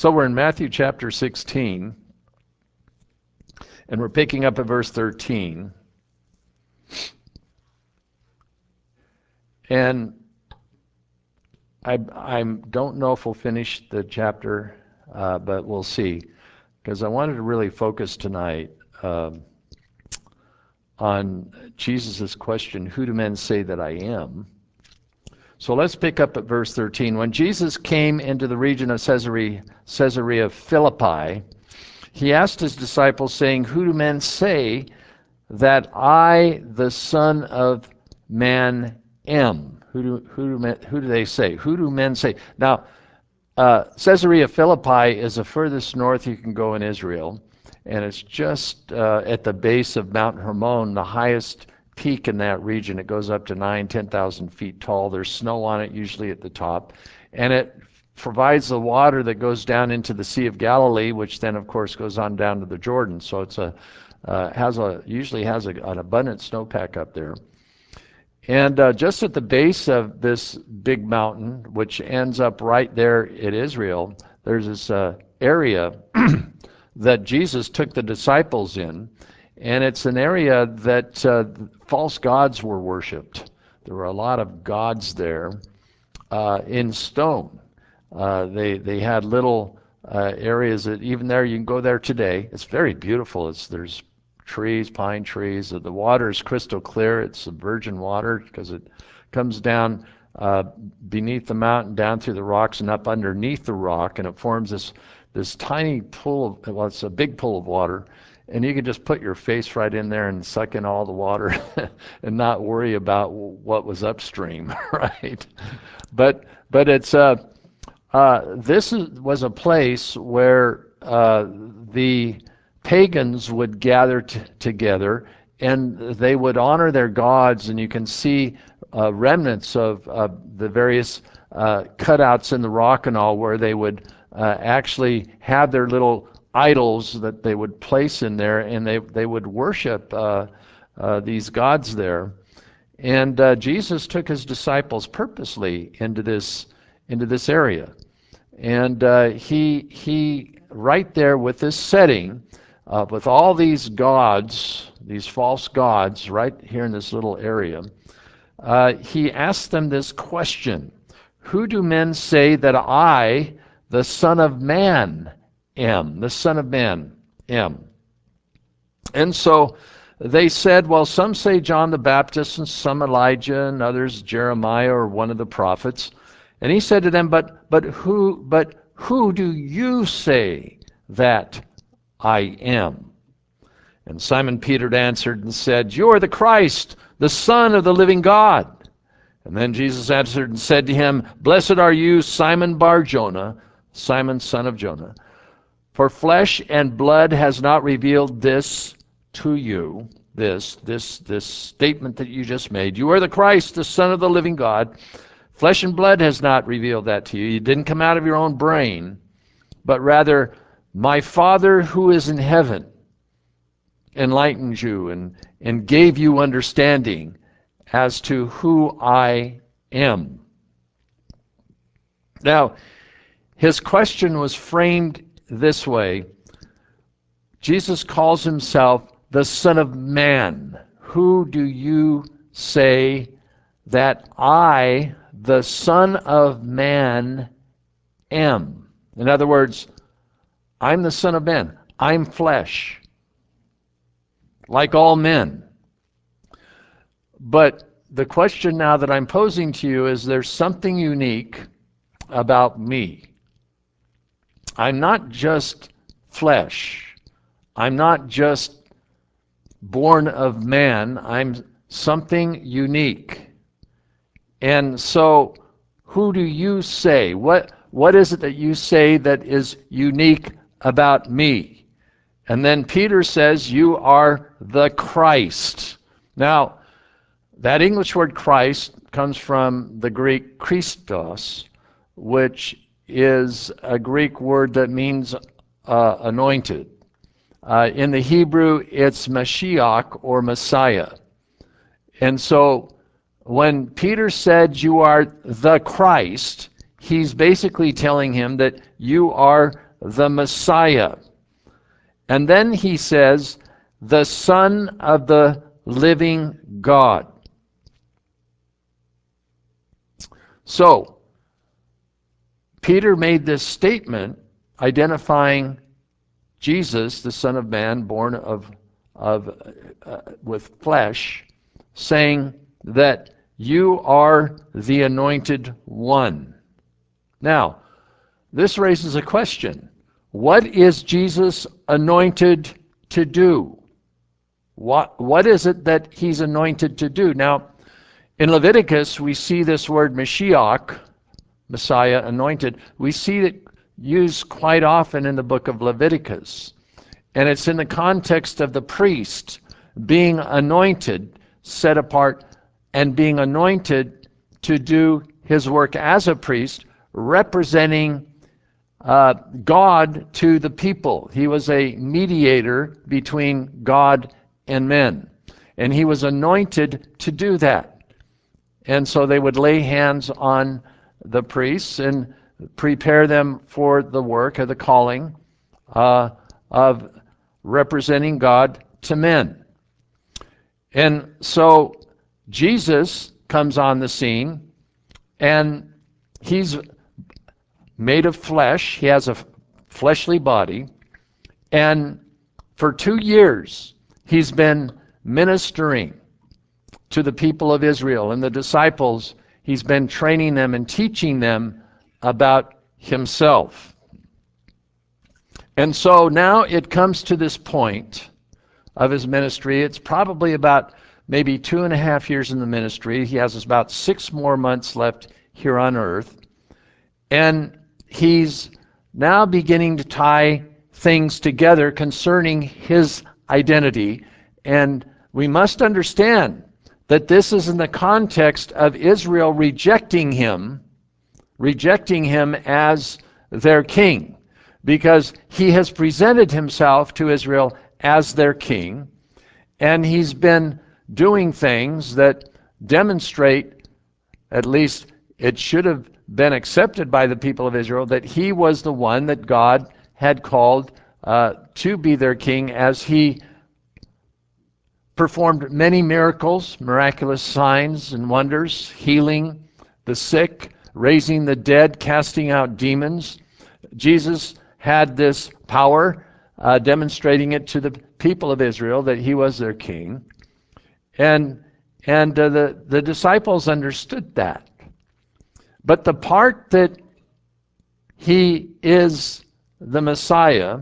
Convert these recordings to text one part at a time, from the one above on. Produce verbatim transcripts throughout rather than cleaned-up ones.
So we're in Matthew chapter sixteen, and we're picking up at verse thirteen. And I, I don't know if we'll finish the chapter, uh, but we'll see. Because I wanted to really focus tonight um, on Jesus' question, who do men say that I am? So let's pick up at verse thirteen. When Jesus came into the region of Caesarea, Caesarea Philippi, he asked his disciples, saying, who do men say that I, the Son of Man, am? Who do, who do, men, who do they say? Who do men say? Now, uh, Caesarea Philippi is the furthest north you can go in Israel, and it's just uh, at the base of Mount Hermon, the highest peak in that region. It goes up to nine, ten thousand feet tall. There's snow on it, usually at the top, and it provides the water that goes down into the Sea of Galilee, which then, of course, goes on down to the Jordan. So it's a uh, has a usually has a, an abundant snowpack up there. And uh, just at the base of this big mountain, which ends up right there in Israel, there's this uh, area that Jesus took the disciples in, and it's an area that uh, false gods were worshipped. There were a lot of gods there uh, in stone. Uh, they they had little uh, areas that even there you can go there today. It's very beautiful. It's there's trees, pine trees. The water is crystal clear. It's virgin water because it comes down uh, beneath the mountain, down through the rocks, and up underneath the rock, and it forms this this tiny pool of, well, it's a big pool of water, and you can just put your face right in there and suck in all the water and not worry about what was upstream, right? But but it's uh, uh, this is, was a place where uh, the pagans would gather t- together, and they would honor their gods, and you can see uh, remnants of uh, the various uh, cutouts in the rock and all, where they would uh, actually have their little idols that they would place in there, and they, they would worship uh, uh, these gods there. And uh, Jesus took his disciples purposely into this into this area, and uh, he he right there with this setting, uh, with all these gods, these false gods, right here in this little area, uh, he asked them this question: who do men say that I, the Son of Man, am? The Son of Man am. And so they said, well, some say John the Baptist, and some Elijah, and others Jeremiah or one of the prophets. And he said to them, but but who but who do you say that I am? And Simon Peter answered and said, you are the Christ, the Son of the living God. And then Jesus answered and said to him, blessed are you, Simon Bar-Jonah, Simon son of Jonah, for flesh and blood has not revealed this to you, this, this, this statement that you just made. You are the Christ, the Son of the living God. Flesh and blood has not revealed that to you. You didn't come out of your own brain, but rather my Father who is in heaven enlightened you and, and gave you understanding as to who I am. Now, his question was framed this way. Jesus calls himself the Son of Man. Who do you say that I, the Son of Man, am? In other words, I'm the Son of Man. I'm flesh, like all men. But the question now that I'm posing to you is, there's something unique about me. I'm not just flesh. I'm not just born of man. I'm something unique. And so, who do you say? What, what is it that you say that is unique about me? And then Peter says, you are the Christ. Now, that English word Christ comes from the Greek Christos, which is a Greek word that means uh, anointed. Uh, in the Hebrew, it's Mashiach or Messiah. And so when Peter said you are the Christ, he's basically telling him that you are the Messiah. And then he says, the Son of the living God. So, Peter made this statement identifying Jesus, the Son of Man, born of, of uh, with flesh, saying that you are the anointed one. Now, this raises a question. What is Jesus anointed to do? What, what is it that he's anointed to do? Now, in Leviticus, we see this word Mashiach, Messiah, anointed. We see it used quite often in the book of Leviticus. And it's in the context of the priest being anointed, set apart, and being anointed to do his work as a priest, representing uh, God to the people. He was a mediator between God and men. And he was anointed to do that. And so they would lay hands on the priests and prepare them for the work of the calling uh, of representing God to men. And so Jesus comes on the scene, and he's made of flesh. He has a fleshly body. And for two years, he's been ministering to the people of Israel and the disciples. He's been training them and teaching them about himself. And so now it comes to this point of his ministry. It's probably about maybe two and a half years in the ministry. He has about six more months left here on earth. And he's now beginning to tie things together concerning his identity. And we must understand that this is in the context of Israel rejecting him, rejecting him as their king, because he has presented himself to Israel as their king, and he's been doing things that demonstrate, at least it should have been accepted by the people of Israel, that he was the one that God had called uh, to be their king, as he performed many miracles, miraculous signs and wonders, healing the sick, raising the dead, casting out demons. Jesus had this power, uh, demonstrating it to the people of Israel that he was their king. And, and uh, the, the disciples understood that. But the part that he is the Messiah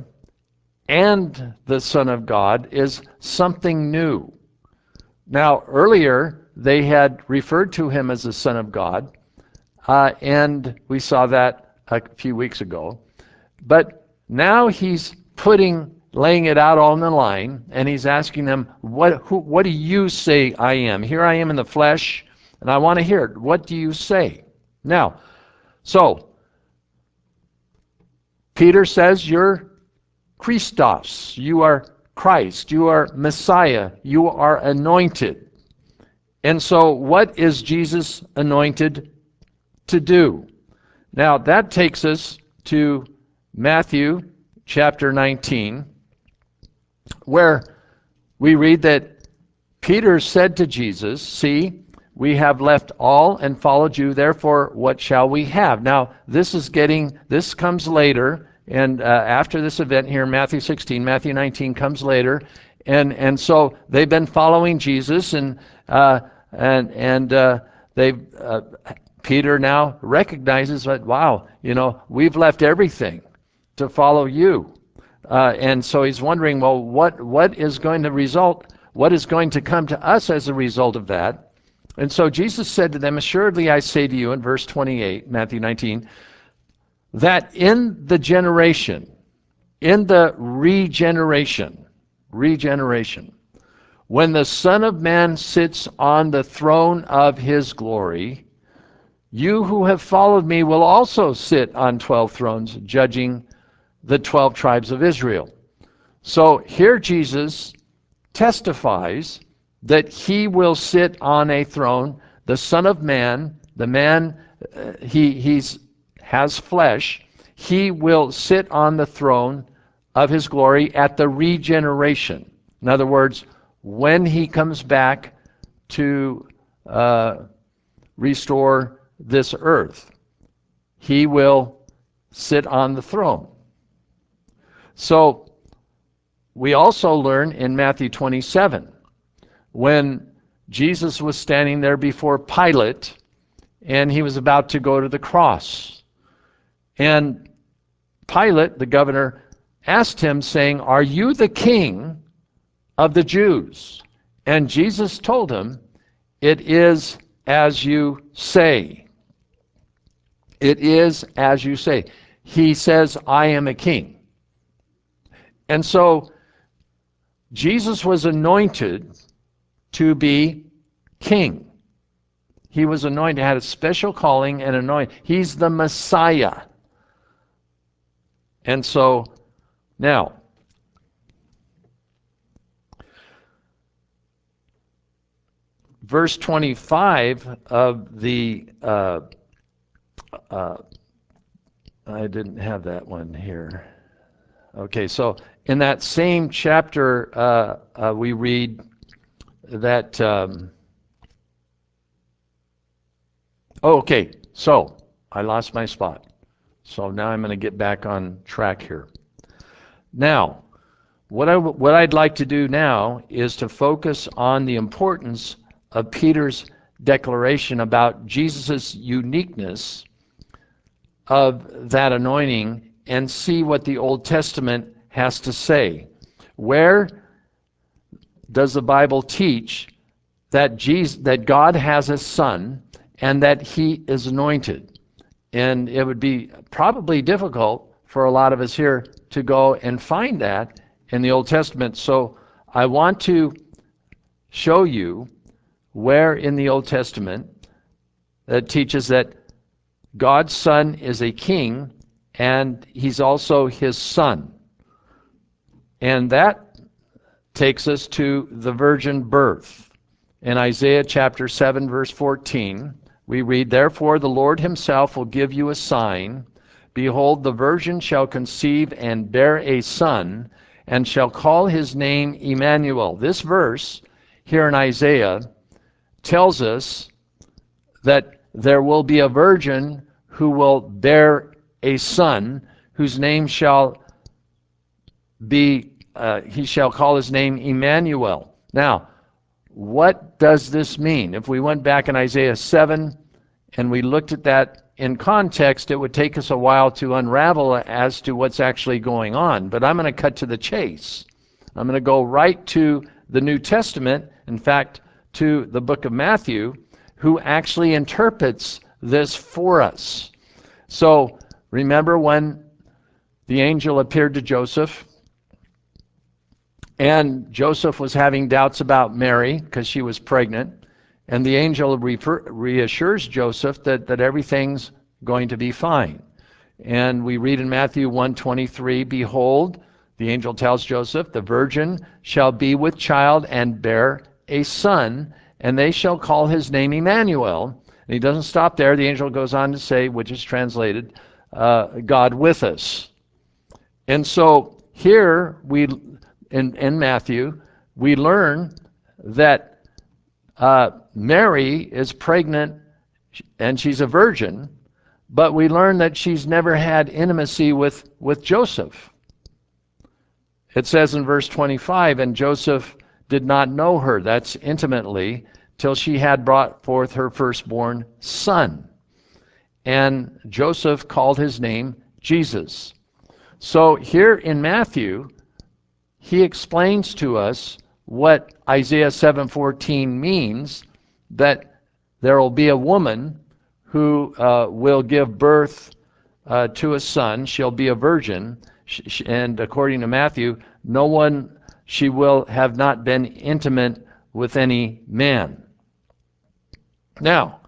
and the Son of God is something new. Now, earlier, they had referred to him as the Son of God, uh, and we saw that a few weeks ago. But now he's putting, laying it out on the line, and he's asking them, what, who, what do you say I am? Here I am in the flesh, and I want to hear it. What do you say? Now, so, Peter says, you're Christos, you are Christ, you are Messiah, you are anointed. And so what is Jesus anointed to do? Now that takes us to Matthew chapter nineteen, where we read that Peter said to Jesus, see, we have left all and followed you, therefore what shall we have? Now this is getting, this comes later. And uh, after this event here in Matthew sixteen, Matthew nineteen comes later, and and so they've been following Jesus, and uh, and and uh, they uh, Peter now recognizes that, wow, you know, we've left everything to follow you, uh, and so he's wondering, well, what what is going to result? What is going to come to us as a result of that? And so Jesus said to them, assuredly I say to you, in verse twenty-eight, Matthew nineteen. That in the generation, in the regeneration, regeneration, when the Son of Man sits on the throne of his glory, you who have followed me will also sit on twelve thrones, judging the twelve tribes of Israel. So here Jesus testifies that he will sit on a throne, the Son of Man, the man, uh, he he's has flesh. he will sit on the throne of his glory at the regeneration. In other words, when he comes back to uh, restore this earth, he will sit on the throne. So we also learn in Matthew twenty-seven, when Jesus was standing there before Pilate and he was about to go to the cross. And Pilate, the governor, asked him, saying, "Are you the king of the Jews?" And Jesus told him, "It is as you say." It is as you say. He says, "I am a king." And so Jesus was anointed to be king. He was anointed, had a special calling and anointing. He's the Messiah. And so now, verse twenty-five of the, uh, uh, I didn't have that one here. Okay, so in that same chapter, uh, uh, we read that, um, oh, okay, so I lost my spot. So now I'm going to get back on track here. Now, what, I, what I'd like to do now is to focus on the importance of Peter's declaration about Jesus' uniqueness of that anointing and see what the Old Testament has to say. Where does the Bible teach that Jesus, that God has a son and that he is anointed? And it would be probably difficult for a lot of us here to go and find that in the Old Testament. So I want to show you where in the Old Testament that teaches that God's Son is a king and he's also his son. And that takes us to the virgin birth. In Isaiah chapter seven, verse fourteen, we read, "Therefore the Lord himself will give you a sign. Behold, the virgin shall conceive and bear a son, and shall call his name Emmanuel." This verse here in Isaiah tells us that there will be a virgin who will bear a son, whose name shall be, uh, he shall call his name Emmanuel. Now, what does this mean? If we went back in Isaiah seven and we looked at that in context, it would take us a while to unravel as to what's actually going on. But I'm going to cut to the chase. I'm going to go right to the New Testament, in fact, to the book of Matthew, who actually interprets this for us. So remember when the angel appeared to Joseph, and Joseph was having doubts about Mary because she was pregnant, and the angel refer, reassures Joseph that, that everything's going to be fine. And we read in Matthew one twenty-three, "Behold," the angel tells Joseph, "the virgin shall be with child and bear a son, and they shall call his name Emmanuel." And he doesn't stop there. The angel goes on to say, which is translated, uh, "God with us." And so here we, in, in Matthew, we learn that uh, Mary is pregnant and she's a virgin, but we learn that she's never had intimacy with, with Joseph. It says in verse twenty-five, "And Joseph did not know her," that's intimately, "till she had brought forth her firstborn son. And Joseph called his name Jesus." So here in Matthew, he explains to us what Isaiah seven fourteen means, that there will be a woman who uh, will give birth uh, to a son. She'll be a virgin. And according to Matthew, no one, she will have not been intimate with any man. Now,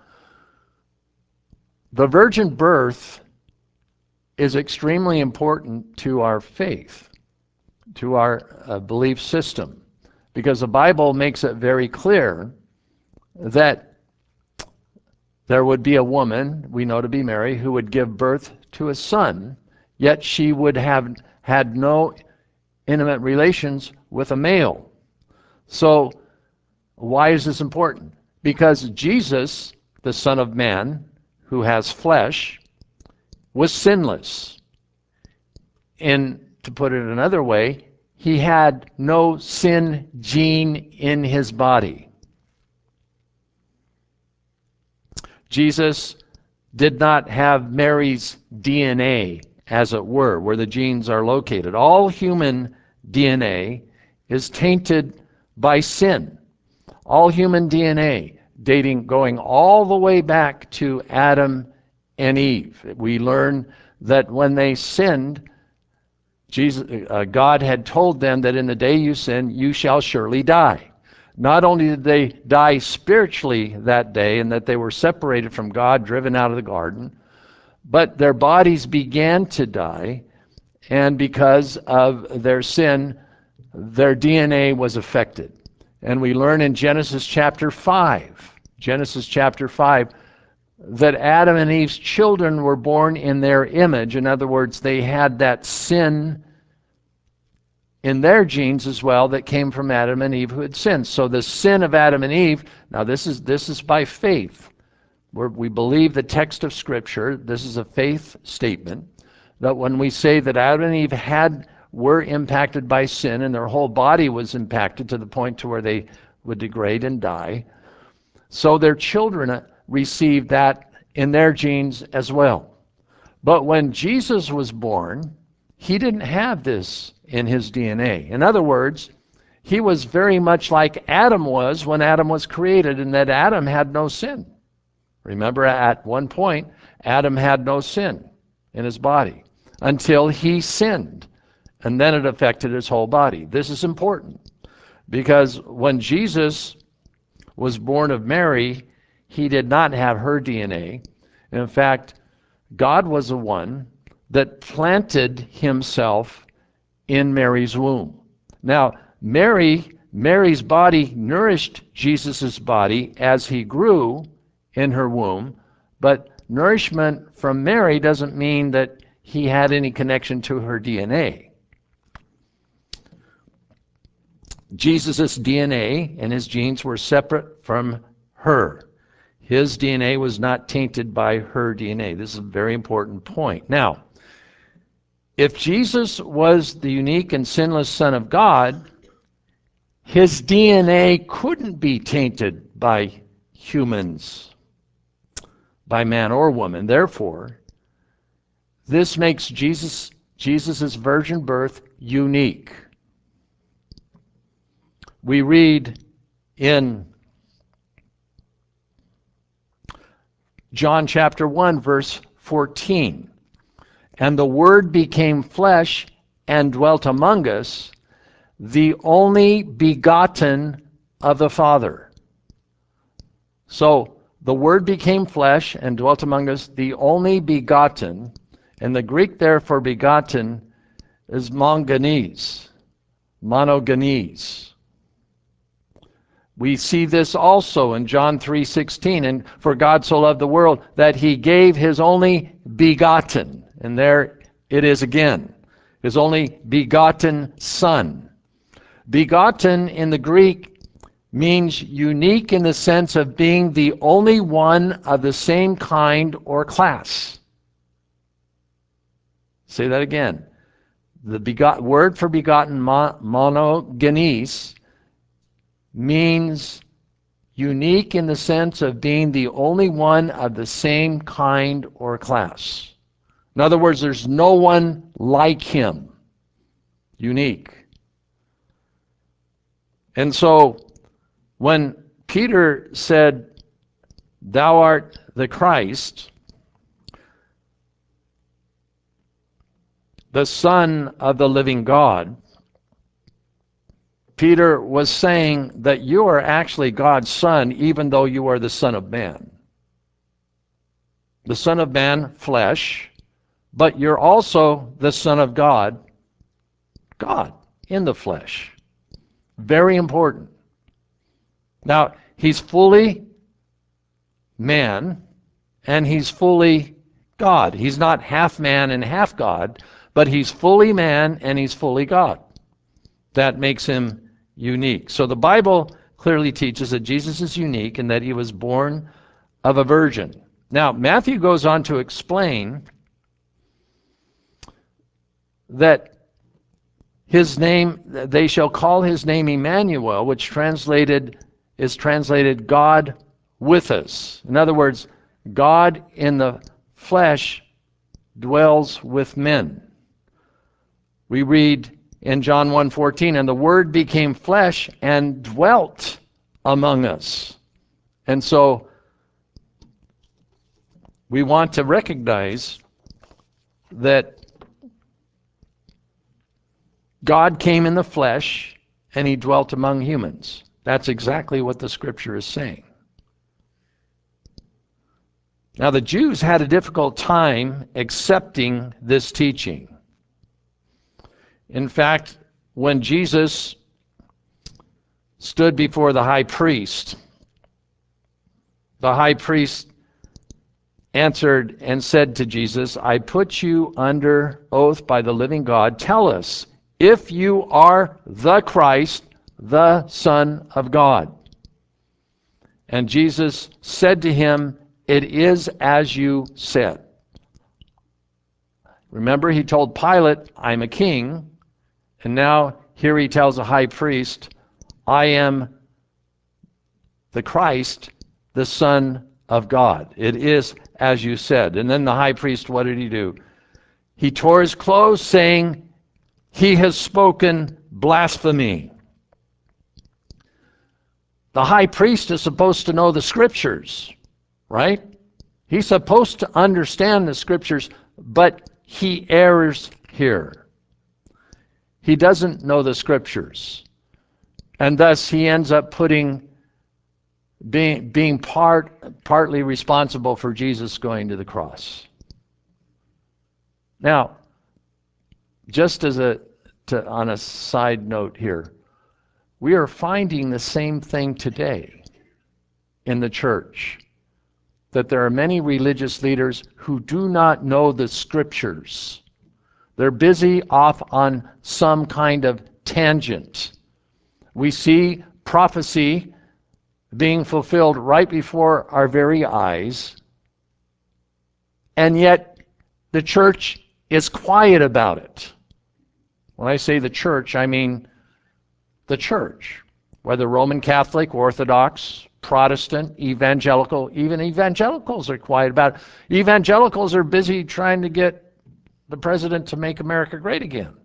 the virgin birth is extremely important to our faith, to our uh, belief system, because the Bible makes it very clear that there would be a woman, we know to be Mary, who would give birth to a son. yet she would have had no intimate relations with a male. So why is this important? Because Jesus, the Son of Man, who has flesh, was sinless. And to put it another way, he had no sin gene in his body. Jesus did not have Mary's D N A, as it were, where the genes are located. All human D N A is tainted by sin. All human D N A, dating, going all the way back to Adam and Eve. We learn that when they sinned, Jesus, uh, God had told them that in the day you sin, you shall surely die. Not only did they die spiritually that day, and that they were separated from God, driven out of the garden, but their bodies began to die, and because of their sin, their D N A was affected. And we learn in Genesis chapter five, Genesis chapter five, that Adam and Eve's children were born in their image. In other words, they had that sin in their genes as well that came from Adam and Eve who had sinned. So the sin of Adam and Eve, now this is this is by faith. We're, we believe the text of Scripture. This is a faith statement, that when we say that Adam and Eve had were impacted by sin and their whole body was impacted to the point to where they would degrade and die, so their children received that in their genes as well. But when Jesus was born, he didn't have this in his D N A. In other words, he was very much like Adam was when Adam was created, in that Adam had no sin. Remember, at one point, Adam had no sin in his body until he sinned, and then it affected his whole body. This is important because when Jesus was born of Mary, he did not have her D N A. In fact, God was the one that planted himself in Mary's womb. Now, Mary, Mary's body nourished Jesus' body as he grew in her womb, but nourishment from Mary doesn't mean that he had any connection to her D N A. Jesus' D N A and his genes were separate from her. His D N A was not tainted by her D N A. This is a very important point. Now, if Jesus was the unique and sinless Son of God, his D N A couldn't be tainted by humans, by man or woman. Therefore, this makes Jesus, Jesus's virgin birth unique. We read in John chapter one, verse fourteen, "And the Word became flesh and dwelt among us, the only begotten of the Father." So, the Word became flesh and dwelt among us, the only begotten. And the Greek there for begotten is mongenes, monogenes. We see this also in John three sixteen, "And for God so loved the world that he gave his only begotten." And there it is again, his only begotten Son. Begotten in the Greek means unique in the sense of being the only one of the same kind or class. Say that again. The begot, word for begotten, monogenes, means unique in the sense of being the only one of the same kind or class. In other words, there's no one like him. Unique. And so, when Peter said, "Thou art the Christ, the Son of the living God," Peter was saying that you are actually God's Son, even though you are the Son of Man. The Son of Man, flesh, but you're also the Son of God, God in the flesh. Very important. Now, he's fully man, and he's fully God. He's not half man and half God, But he's fully man and he's fully God. That makes him unique. So the Bible clearly teaches that Jesus is unique and that he was born of a virgin. Now, Matthew goes on to explain that his name, they shall call his name Emmanuel, which translated is translated God with us. In other words, God in the flesh dwells with men. We read in John one fourteen, and the Word became flesh and dwelt among us. And so we want to recognize that God came in the flesh and he dwelt among humans. That's exactly what the scripture is saying. Now, the Jews had a difficult time accepting this teaching. In fact, when Jesus stood before the high priest, the high priest answered and said to Jesus, I put you under oath by the living God. Tell us if you are the Christ, the Son of God. And Jesus said to him, it is as you said. Remember, he told Pilate, I'm a king. And now here he tells the high priest, I am the Christ, the Son of God. It is as you said. And then the high priest, what did he do? He tore his clothes, saying, he has spoken blasphemy. The high priest is supposed to know the scriptures, right? He's supposed to understand the scriptures, but he errs here. He doesn't know the scriptures. And thus he ends up putting being being part partly responsible for Jesus going to the cross. Now, just as a to, on a side note here, we are finding the same thing today in the church, that there are many religious leaders who do not know the scriptures. They're busy off on some kind of tangent. We see prophecy being fulfilled right before our very eyes, and yet the church is quiet about it. When I say the church, I mean the church, whether Roman Catholic, Orthodox, Protestant, evangelical. Even evangelicals are quiet about it. Evangelicals are busy trying to get the president to make America great again.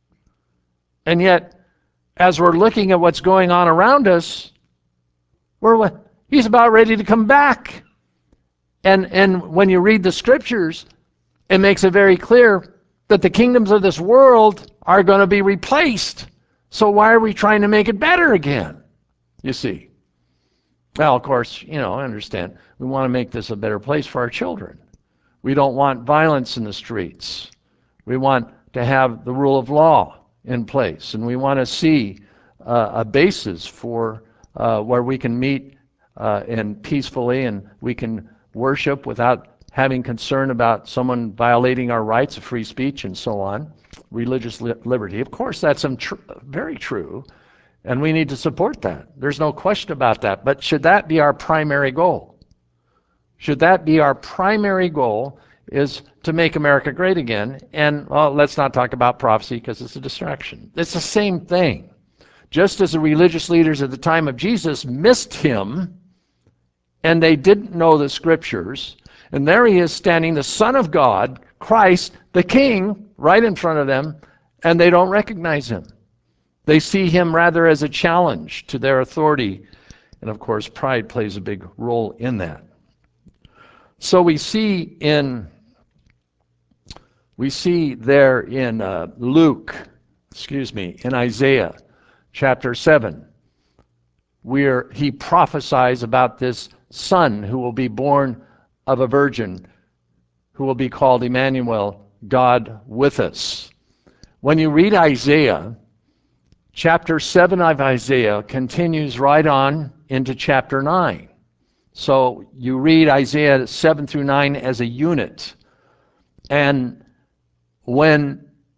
And yet, as we're looking at what's going on around us, we're, he's about ready to come back. And, and when you read the scriptures, it makes it very clear that the kingdoms of this world are going to be replaced. So why are we trying to make it better again? You see. Well, of course, you know, I understand. We want to make this a better place for our children. We don't want violence in the streets. We want to have the rule of law in place. And we want to see uh, a basis for uh, where we can meet uh, and peacefully, and we can worship without having concern about someone violating our rights of free speech and so on. Religious li- liberty. Of course, that's tr- very true. And we need to support that. There's no question about that. But should that be our primary goal? Should that be our primary goal, is to make America great again? And, well, let's not talk about prophecy because it's a distraction. It's the same thing. Just as the religious leaders at the time of Jesus missed him, and they didn't know the scriptures, and there he is standing, the Son of God, Christ, the King, right in front of them, and they don't recognize him. They see him rather as a challenge to their authority. And of course, pride plays a big role in that. So we see in we see there in uh, Luke, excuse me, in Isaiah chapter seven, where he prophesies about this son who will be born of a virgin, who will be called Emmanuel, God with us. When you read Isaiah, chapter seven of Isaiah continues right on into chapter nine. So you read Isaiah seven through nine as a unit. And when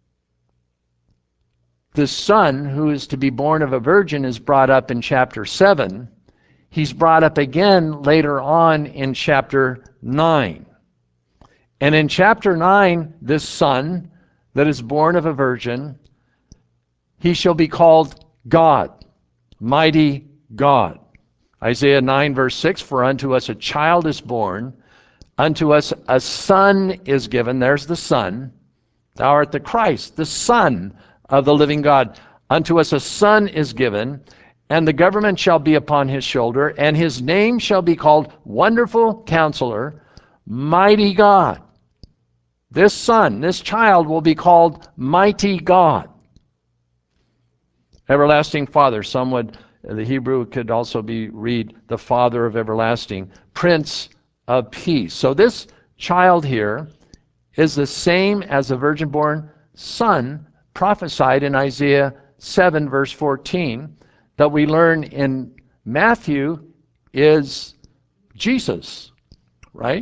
the son who is to be born of a virgin is brought up in chapter seven, he's brought up again later on in chapter nine. And in chapter nine, this son that is born of a virgin, he shall be called God, mighty God. Isaiah nine verse six, for unto us a child is born, unto us a son is given. There's the son. Thou art the Christ, the Son of the living God. Unto us a son is given, and the government shall be upon his shoulder, and his name shall be called Wonderful Counselor, Mighty God. This son, this child will be called Mighty God. Everlasting Father. Some would, the Hebrew could also be read the Father of Everlasting, Prince of Peace. So this child here is the same as the virgin-born son prophesied in Isaiah seven verse fourteen that we learn in Matthew is Jesus, right?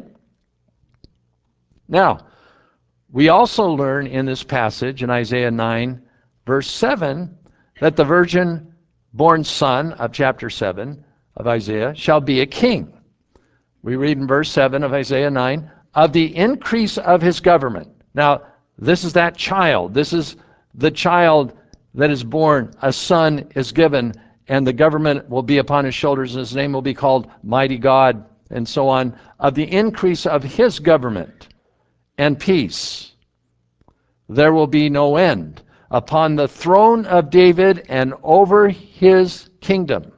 Now, we also learn in this passage in Isaiah nine verse seven that the virgin-born son of chapter seven of Isaiah shall be a king. We read in verse seven of Isaiah nine, of the increase of his government. Now, this is that child. This is the child that is born. A son is given, and the government will be upon his shoulders, and his name will be called Mighty God, and so on. Of the increase of his government and peace, there will be no end upon the throne of David and over his kingdom,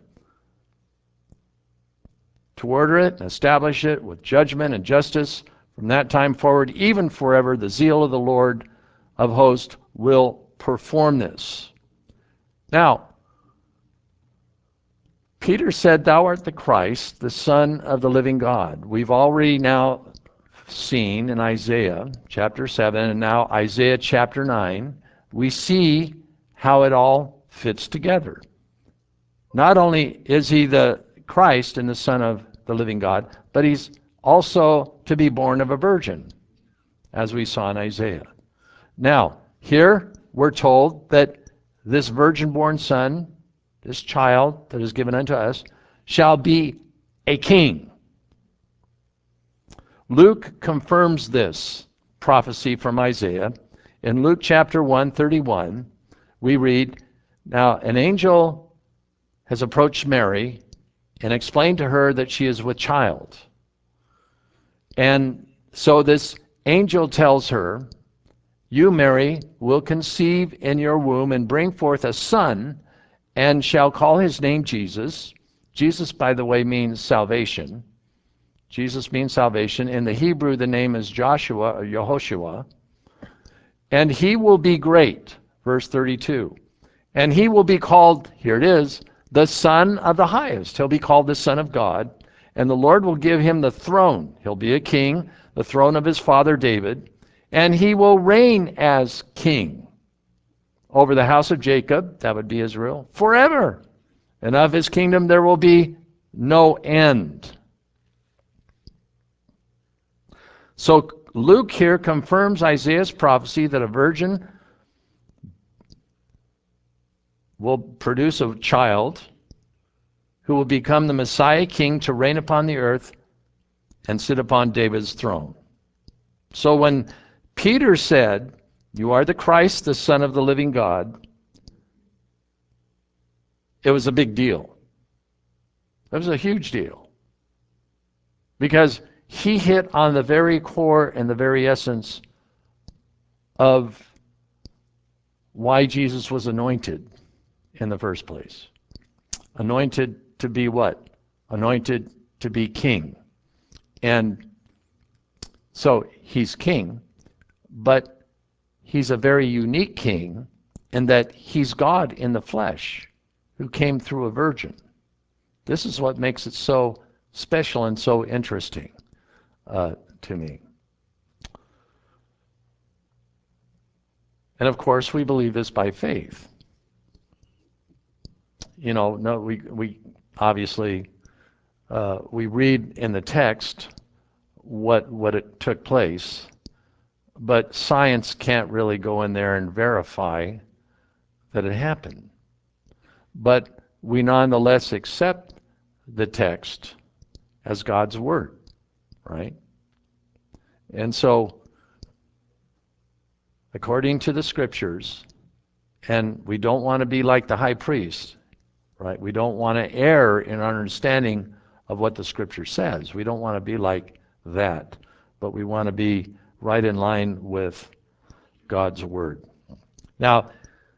to order it and establish it with judgment and justice from that time forward, even forever. The zeal of the Lord of hosts will perform this. Now, Peter said, thou art the Christ, the Son of the living God. We've already now seen in Isaiah chapter seven and now Isaiah chapter nine, we see how it all fits together. Not only is he the Christ and the Son of the living God, but he's also to be born of a virgin, as we saw in Isaiah. Now, here we're told that this virgin-born son, this child that is given unto us, shall be a king. Luke confirms this prophecy from Isaiah. In Luke chapter one thirty-one, we read, now an angel has approached Mary and explained to her that she is with child. And so this angel tells her, you, Mary, will conceive in your womb and bring forth a son, and shall call his name Jesus. Jesus, by the way, means salvation. Jesus means salvation. In the Hebrew, the name is Joshua or Yehoshua. And he will be great, verse thirty-two. And he will be called, here it is, the Son of the Highest. He'll be called the Son of God. And the Lord will give him the throne. He'll be a king, the throne of his father David. And he will reign as king over the house of Jacob, that would be Israel, forever. And of his kingdom there will be no end. So Luke here confirms Isaiah's prophecy that a virgin will produce a child who will become the Messiah king to reign upon the earth and sit upon David's throne. So when Peter said, you are the Christ, the Son of the living God, it was a big deal. It was a huge deal. Because he hit on the very core and the very essence of why Jesus was anointed in the first place. Anointed to be what? Anointed to be king. And so he's king, but he's a very unique king in that he's God in the flesh who came through a virgin. This is what makes it so special and so interesting uh, to me. And of course, we believe this by faith. You know, no, we we obviously uh, we read in the text what what it took place, but science can't really go in there and verify that it happened. But we nonetheless accept the text as God's word, right? And so, according to the scriptures, and we don't want to be like the high priest, right? We don't want to err in our understanding of what the scripture says. We don't want to be like that, but we want to be right in line with God's word. Now,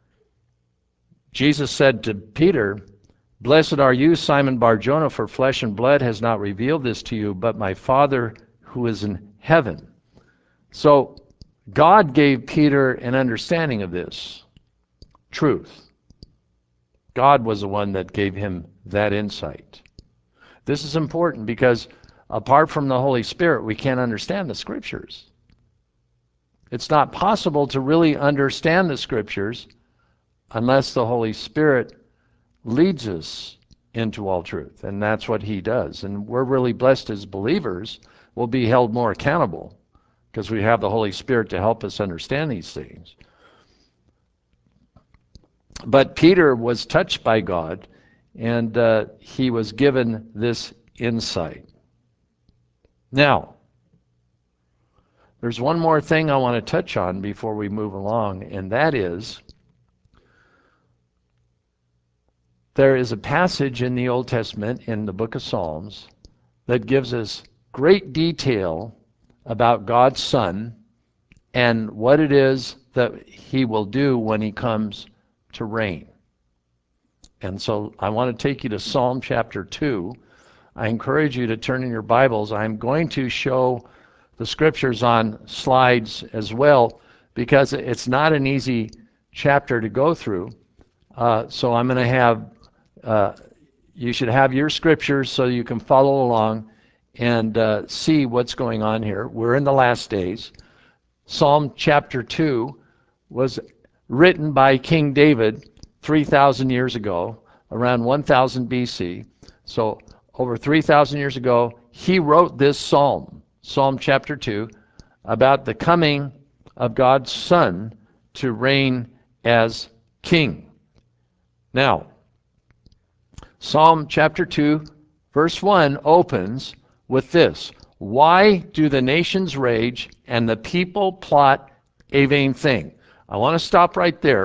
Jesus said to Peter, "Blessed are you, Simon Bar-Jonah, for flesh and blood has not revealed this to you, but my Father who is in heaven." So God gave Peter an understanding of this truth. God was the one that gave him that insight. This is important because apart from the Holy Spirit, we can't understand the scriptures. It's not possible to really understand the scriptures unless the Holy Spirit leads us into all truth. And that's what he does. And we're really blessed as believers. We'll be held more accountable because we have the Holy Spirit to help us understand these things. But Peter was touched by God, and uh, he was given this insight. Now, there's one more thing I want to touch on before we move along, and that is there is a passage in the Old Testament in the book of Psalms that gives us great detail about God's Son and what it is that he will do when he comes to reign. And so I want to take you to Psalm chapter two. I encourage you to turn in your Bibles. I'm going to show the scriptures on slides as well because it's not an easy chapter to go through. Uh, so I'm going to have, uh, you should have your scriptures so you can follow along and uh, see what's going on here. We're in the last days. Psalm chapter two was written by King David three thousand years ago, around one thousand B C. So over three thousand years ago, he wrote this psalm, Psalm chapter two, about the coming of God's Son to reign as king. Now, Psalm chapter two, verse one opens with this: "Why do the nations rage and the people plot a vain thing?" I want to stop right there.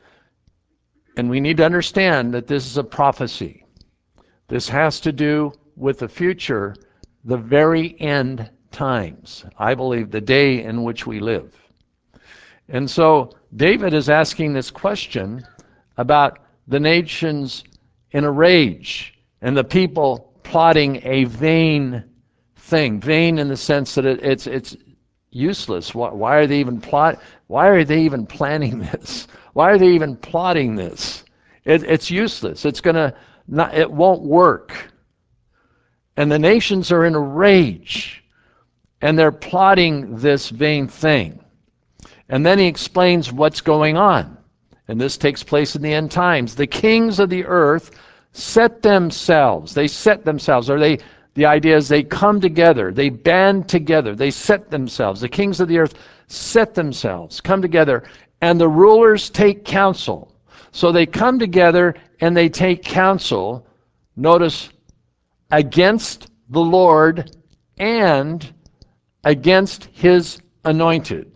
And we need to understand that this is a prophecy. This has to do with the future, the very end times. I believe the day in which we live. And so David is asking this question about the nations in a rage and the people plotting a vain thing. Vain in the sense that it, it's it's useless. Why, why are they even plot? Why are they even planning this? Why are they even plotting this? It, it's useless. It's gonna not. It won't work. And the nations are in a rage, and they're plotting this vain thing. And then he explains what's going on. And this takes place in the end times. The kings of the earth set themselves. They set themselves, or they. The idea is they come together. They band together. They set themselves. The kings of the earth set themselves, come together, and the rulers take counsel. So they come together and they take counsel. Notice, against the Lord and against his anointed.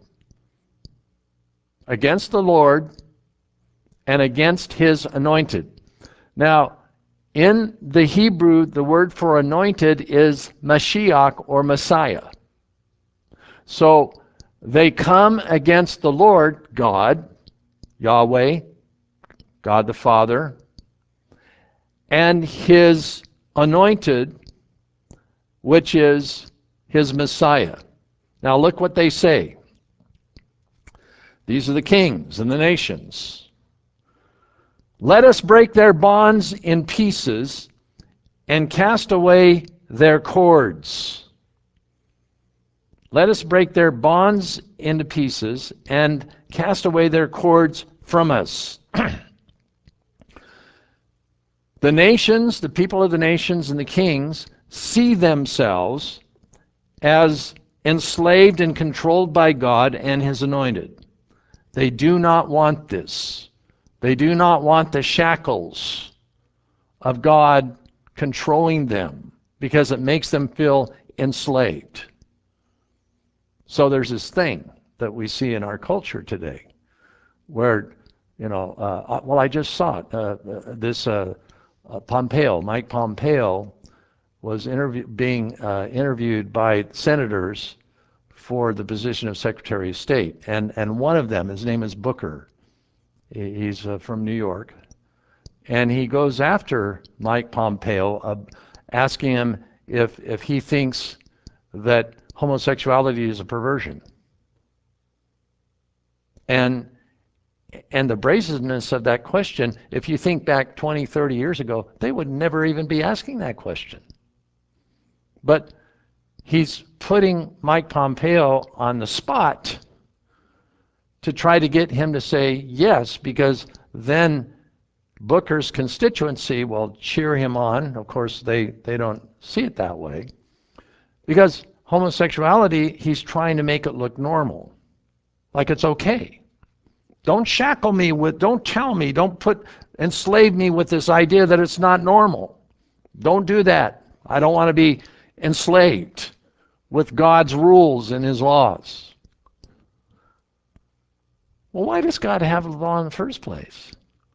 Against the Lord and against his anointed. Now, in the Hebrew, the word for anointed is Mashiach or Messiah. So they come against the Lord, God, Yahweh, God the Father, and his anointed, which is his Messiah. Now look what they say. These are the kings and the nations. "Let us break their bonds in pieces and cast away their cords." Let us break their bonds into pieces and cast away their cords from us. The nations, the people of the nations and the kings see themselves as enslaved and controlled by God and his anointed. They do not want this. They do not want the shackles of God controlling them because it makes them feel enslaved. So there's this thing that we see in our culture today where, you know, uh, well, I just saw it. Uh, this uh, uh, Pompeo, Mike Pompeo, was interview, being uh, interviewed by senators for the position of Secretary of State. And, and one of them, his name is Booker. He's uh, from New York. And he goes after Mike Pompeo, uh, asking him if, if he thinks that homosexuality is a perversion. And And the brazenness of that question, if you think back twenty, thirty years ago, they would never even be asking that question. But he's putting Mike Pompeo on the spot to try to get him to say yes, because then Booker's constituency will cheer him on. Of course, they, they don't see it that way. Because homosexuality, he's trying to make it look normal, like it's okay. Don't shackle me with, don't tell me, don't put, enslave me with this idea that it's not normal. Don't do that. I don't want to be enslaved with God's rules and his laws. Well, why does God have a law in the first place?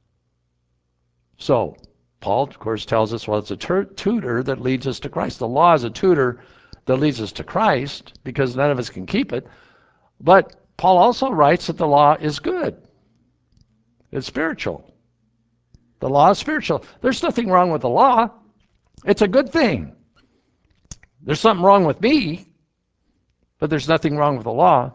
So, Paul, of course, tells us, well, it's a tur- tutor that leads us to Christ. The law is a tutor that leads us to Christ because none of us can keep it. But Paul also writes that the law is good. It's spiritual. The law is spiritual. There's nothing wrong with the law. It's a good thing. There's something wrong with me, but there's nothing wrong with the law.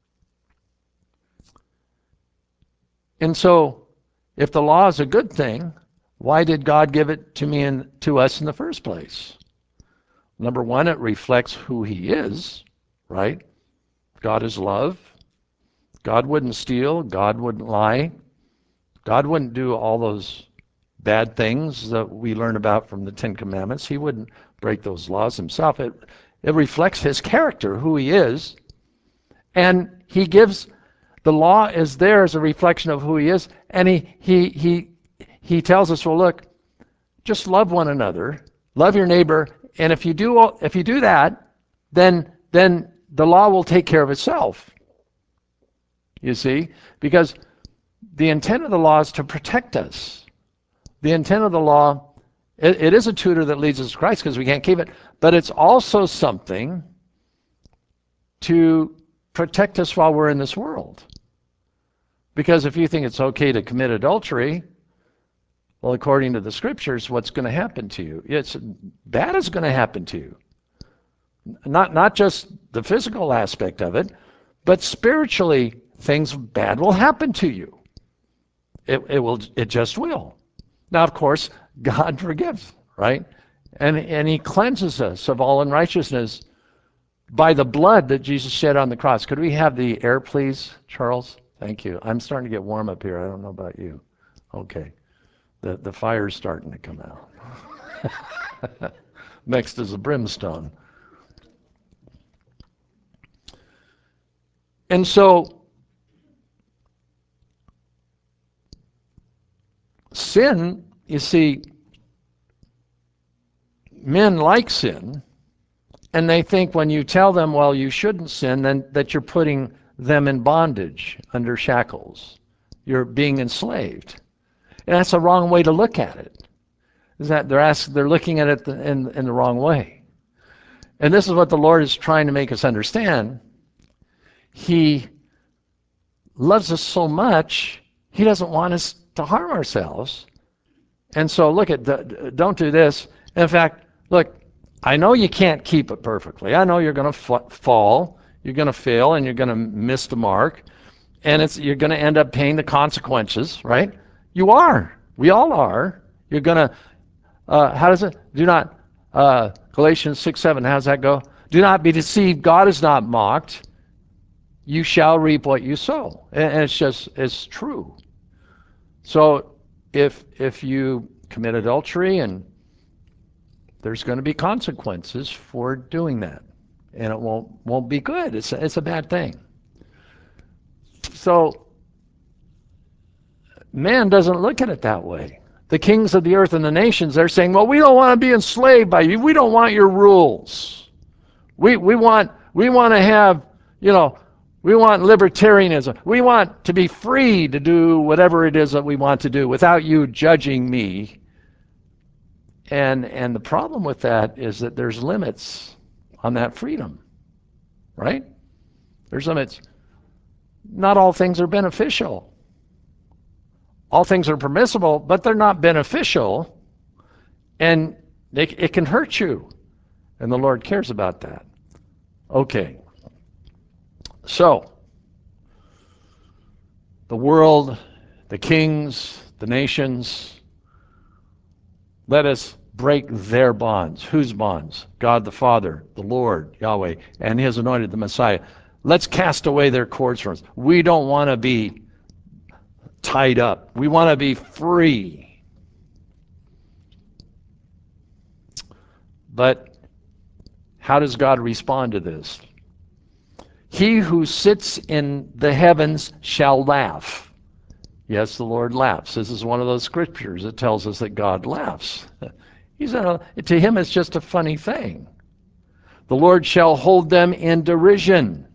And so, if the law is a good thing, why did God give it to me and to us in the first place? Number one, it reflects who he is, right? God is love. God wouldn't steal. God wouldn't lie. God wouldn't do all those bad things that we learn about from the Ten Commandments. He wouldn't break those laws himself. It, it reflects his character, who he is. And he gives, the law is there as a reflection of who he is. And he, he, he, he tells us, well, look, just love one another, love your neighbor. And if you do, if you do that, then, then the law will take care of itself. You see? Because the intent of the law is to protect us. The intent of the law, it, it is a tutor that leads us to Christ because we can't keep it, but it's also something to protect us while we're in this world. Because if you think it's okay to commit adultery, well, according to the scriptures, what's going to happen to you? It's bad is going to happen to you. Not, not just the physical aspect of it, but spiritually, things bad will happen to you. It, it will. It just will. Now, of course, God forgives, right? And, and he cleanses us of all unrighteousness by the blood that Jesus shed on the cross. Could we have the air, please, Charles? Thank you. I'm starting to get warm up here. I don't know about you. Okay. The, the fire's starting to come out. Next is a brimstone. And so, sin, you see, men like sin, and they think when you tell them, well, you shouldn't sin, then that you're putting them in bondage under shackles. You're being enslaved. And that's a wrong way to look at it. Is that they're ask, they're looking at it in, in the wrong way. And this is what the Lord is trying to make us understand. He loves us so much, he doesn't want us to harm ourselves. And so look at, the, don't do this. In fact, look, I know you can't keep it perfectly. I know you're going to f- fall, you're going to fail, and you're going to miss the mark. And it's you're going to end up paying the consequences, right? You are. We all are. You're going to, uh, how does it, do not, uh, Galatians six, seven, how does that go? Do not be deceived. God is not mocked. You shall reap what you sow. And it's just, it's true. So if if you commit adultery, and there's going to be consequences for doing that, and it won't won't be good. It's a, it's a bad thing. So Man doesn't look at it that way. The kings of the earth and the nations, they're saying, well, we don't want to be enslaved by you. We don't want your rules. We, we want, we want to have, you know, we want libertarianism. We want to be free to do whatever it is that we want to do without you judging me. And, and the problem with that is that there's limits on that freedom, right? There's limits. Not all things are beneficial. All things are permissible, but they're not beneficial, and they, it can hurt you, and the Lord cares about that. Okay, so the world, the kings, the nations, let us break their bonds. Whose bonds? God the Father, the Lord, Yahweh, and His anointed, the Messiah. Let's cast away their cords from us. We don't want to be tied up. We want to be free. But how does God respond to this? He who sits in the heavens shall laugh. Yes, the Lord laughs. This is one of those scriptures that tells us that God laughs. He's a, to him, it's just a funny thing. The Lord shall hold them in derision.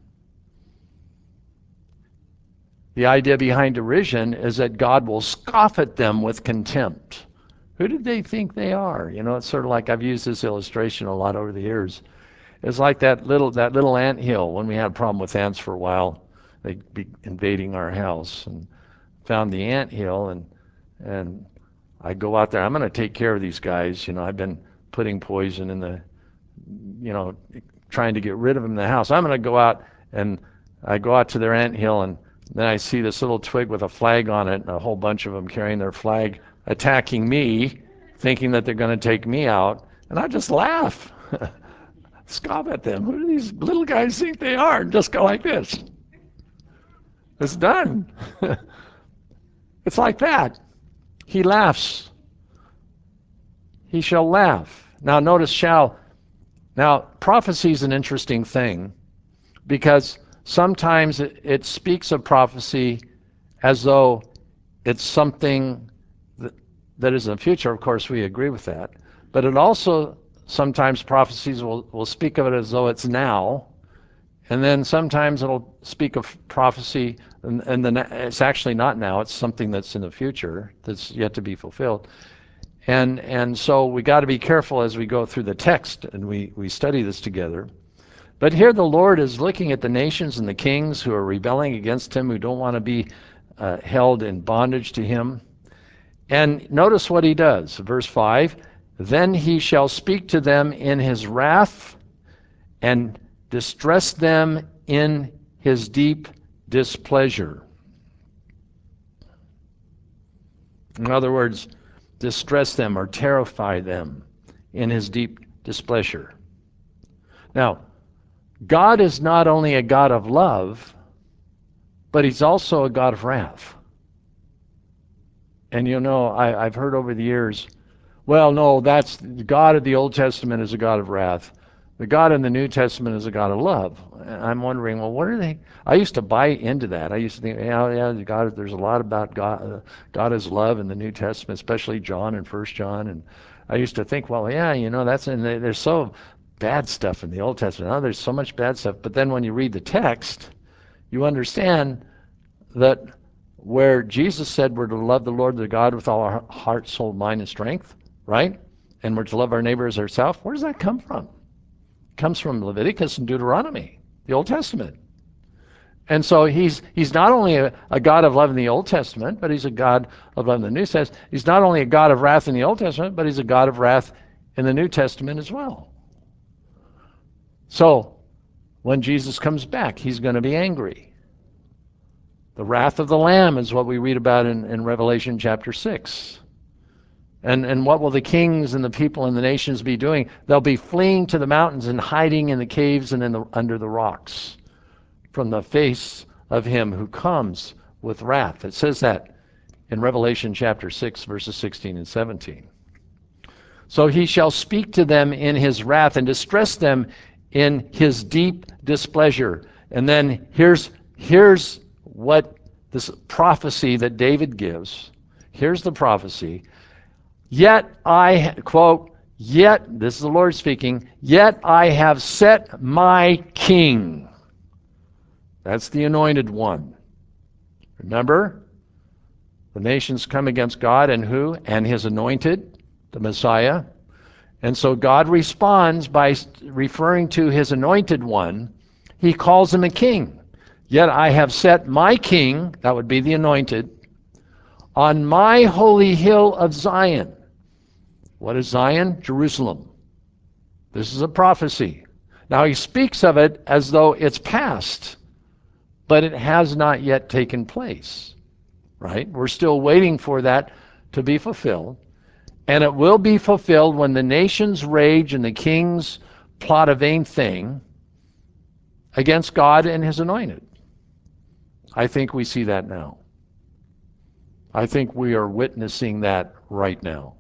The idea behind derision is that God will scoff at them with contempt. Who did they think they are? You know, it's sort of like, I've used this illustration a lot over the years. It's like that little that little anthill when we had a problem with ants for a while. They'd be invading our house, and found the anthill, and and I go out there. I'm going to take care of these guys. You know, I've been putting poison in the, you know, trying to get rid of them in the house. I'm going to go out, and I go out to their anthill, and then I see this little twig with a flag on it, and a whole bunch of them carrying their flag, attacking me, thinking that they're going to take me out, and I just laugh. Scoff at them. Who do these little guys think they are? And just go like this. It's done. It's like that. He laughs. He shall laugh. Now notice shall. Now prophecy is an interesting thing, because sometimes it, it speaks of prophecy as though it's something that, that is in the future. Of course, we agree with that. But it also, sometimes prophecies will, will speak of it as though it's now. And then sometimes it'll speak of prophecy, and, and then it's actually not now. It's something that's in the future that's yet to be fulfilled. And and so we got to be careful as we go through the text and we, we study this together. But here the Lord is looking at the nations and the kings who are rebelling against Him, who don't want to be uh, held in bondage to Him. And notice what He does. Verse five, then He shall speak to them in His wrath and distress them in His deep displeasure. In other words, distress them or terrify them in His deep displeasure. Now, God is not only a God of love, but He's also a God of wrath. And you know, I, I've heard over the years, well, no, that's the God of the Old Testament is a God of wrath. The God in the New Testament is a God of love. I'm wondering, well, what are they? I used to buy into that. I used to think, yeah, yeah, God. There's a lot about God. Uh, God is love in the New Testament, especially John and First John. And I used to think, well, yeah, you know, that's in the, there's so bad stuff in the Old Testament. Oh, there's so much bad stuff. But then when you read the text, you understand that where Jesus said we're to love the Lord, the God, with all our heart, soul, mind, and strength, right? And we're to love our neighbor as ourselves. Where does that come from? Comes from Leviticus and Deuteronomy, the Old Testament. And so he's he's not only a, a God of love in the Old Testament, but He's a God of love in the New Testament. He's not only a God of wrath in the Old Testament, but He's a God of wrath in the New Testament as well. So when Jesus comes back, He's going to be angry. The wrath of the Lamb is what we read about in, in Revelation chapter six. And and what will the kings and the people and the nations be doing? They'll be fleeing to the mountains and hiding in the caves and in the under the rocks from the face of Him who comes with wrath. It says that in Revelation chapter six, verses sixteen and seventeen. So He shall speak to them in His wrath and distress them in His deep displeasure. And then here's here's what this prophecy that David gives. Here's the prophecy. Yet I, quote, yet, this is the Lord speaking, yet I have set my king. That's the anointed one. Remember? The nations come against God and who? And his anointed, the Messiah. And so God responds by referring to his anointed one. He calls him a king. Yet I have set my king, that would be the anointed, on my holy hill of Zion. What is Zion? Jerusalem. This is a prophecy. Now he speaks of it as though it's past, but it has not yet taken place. Right? We're still waiting for that to be fulfilled. And it will be fulfilled when the nations rage and the kings plot a vain thing against God and his anointed. I think we see that now. I think we are witnessing that right now.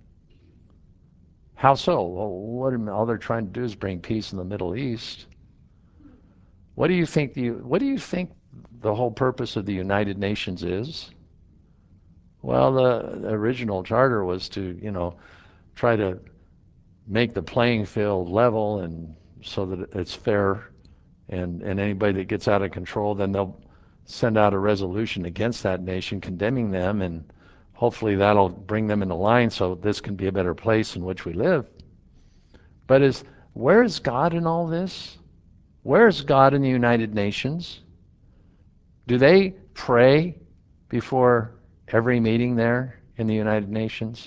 How so? Well, what, all they're trying to do is bring peace in the Middle East. What do you think the, what do you think the whole purpose of the United Nations is? Well, the, the original charter was to, you know, try to make the playing field level and so that it's fair, and, and anybody that gets out of control, then they'll send out a resolution against that nation condemning them, and hopefully that'll bring them into line so this can be a better place in which we live. But is where is God in all this? Where is God in the United Nations? Do they pray before every meeting there in the United Nations?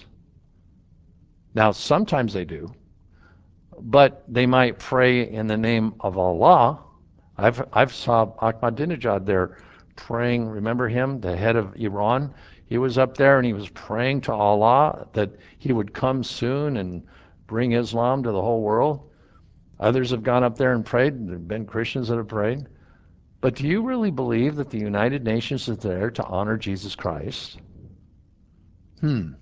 Now, sometimes they do, but they might pray in the name of Allah. I've I've saw Ahmadinejad there praying. Remember him, the head of Iran? He was up there and he was praying to Allah that he would come soon and bring Islam to the whole world. Others have gone up there and prayed. There have been Christians that have prayed. But do you really believe that the United Nations is there to honor Jesus Christ? Hmm.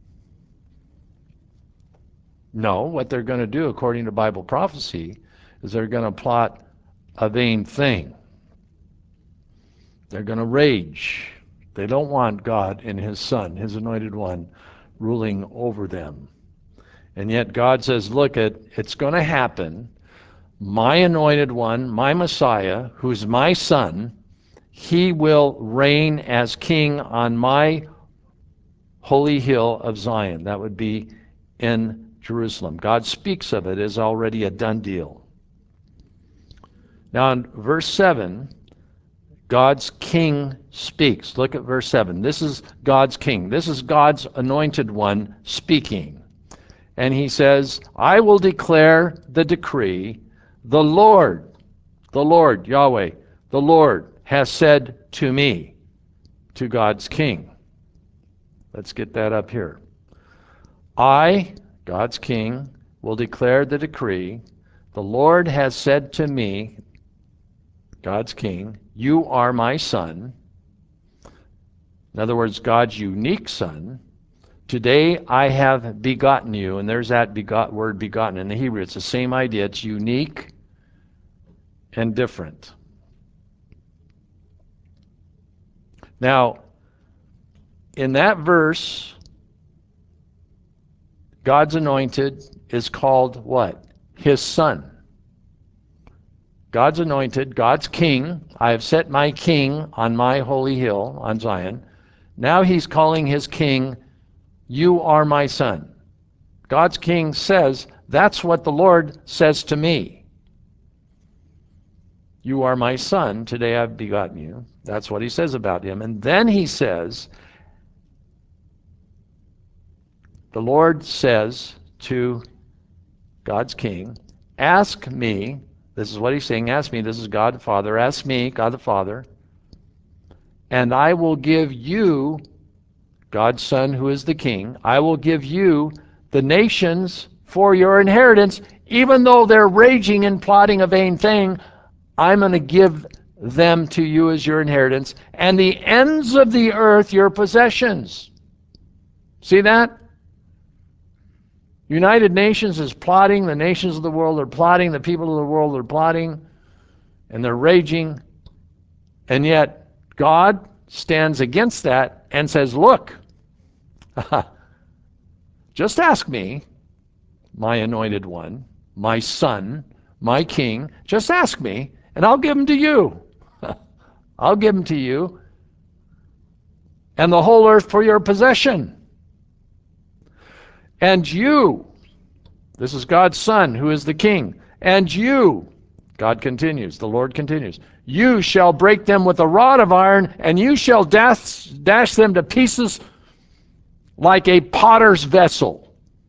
No, what they're going to do, according to Bible prophecy, is they're going to plot a vain thing. They're going to rage. They don't want God and his Son, his anointed one, ruling over them. And yet God says, look, it, it's going to happen. My anointed one, my Messiah, who's my Son, he will reign as king on my holy hill of Zion. That would be in Jerusalem. God speaks of it as already a done deal. Now in verse seven, God's king speaks. Look at verse seven. This is God's king. This is God's anointed one speaking. And he says, I will declare the decree. The Lord, the Lord, Yahweh, the Lord has said to me, to God's king. Let's get that up here. I, God's king, will declare the decree. The Lord has said to me, God's king, you are my son. In other words, God's unique son. Today I have begotten you, and there's that begot word begotten in the Hebrew. It's the same idea. It's unique and different. Now, in that verse, God's anointed is called what? His son. God's anointed, God's king. I have set my king on my holy hill on Zion. Now he's calling his king, you are my son. God's king says, that's what the Lord says to me. You are my son, today I've begotten you. That's what he says about him. And then he says, the Lord says to God's king, ask me, this is what he's saying, ask me, this is God the Father, ask me, God the Father, and I will give you, God's Son who is the king, I will give you the nations for your inheritance, even though they're raging and plotting a vain thing, I'm going to give them to you as your inheritance, and the ends of the earth your possessions. See that? United Nations is plotting, the nations of the world are plotting, the people of the world are plotting, and they're raging, and yet God stands against that and says, look, just ask me, my anointed one, my son, my king, just ask me, and I'll give him to you. I'll give him to you, and the whole earth for your possession. And you, this is God's son who is the king, and you, God continues, the Lord continues, you shall break them with a rod of iron, and you shall dash, dash them to pieces like a potter's vessel.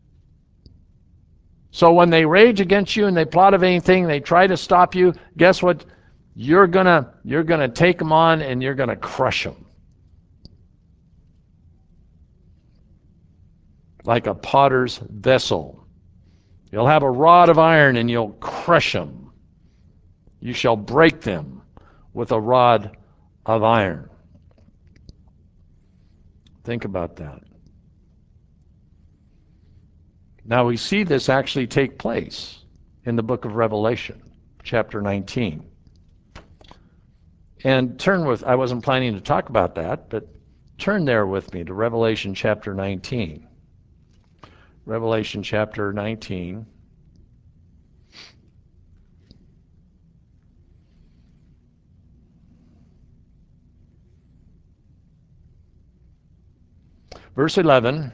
So when they rage against you and they plot of anything, they try to stop you, guess what? You're gonna, you're gonna take them on and you're gonna crush them. Like a potter's vessel. You'll have a rod of iron and you'll crush them. You shall break them with a rod of iron. Think about that. Now we see this actually take place in the book of Revelation, chapter nineteen. And turn with, I wasn't planning to talk about that, but turn there with me to Revelation chapter nineteen. Revelation chapter nineteen. Verse eleven.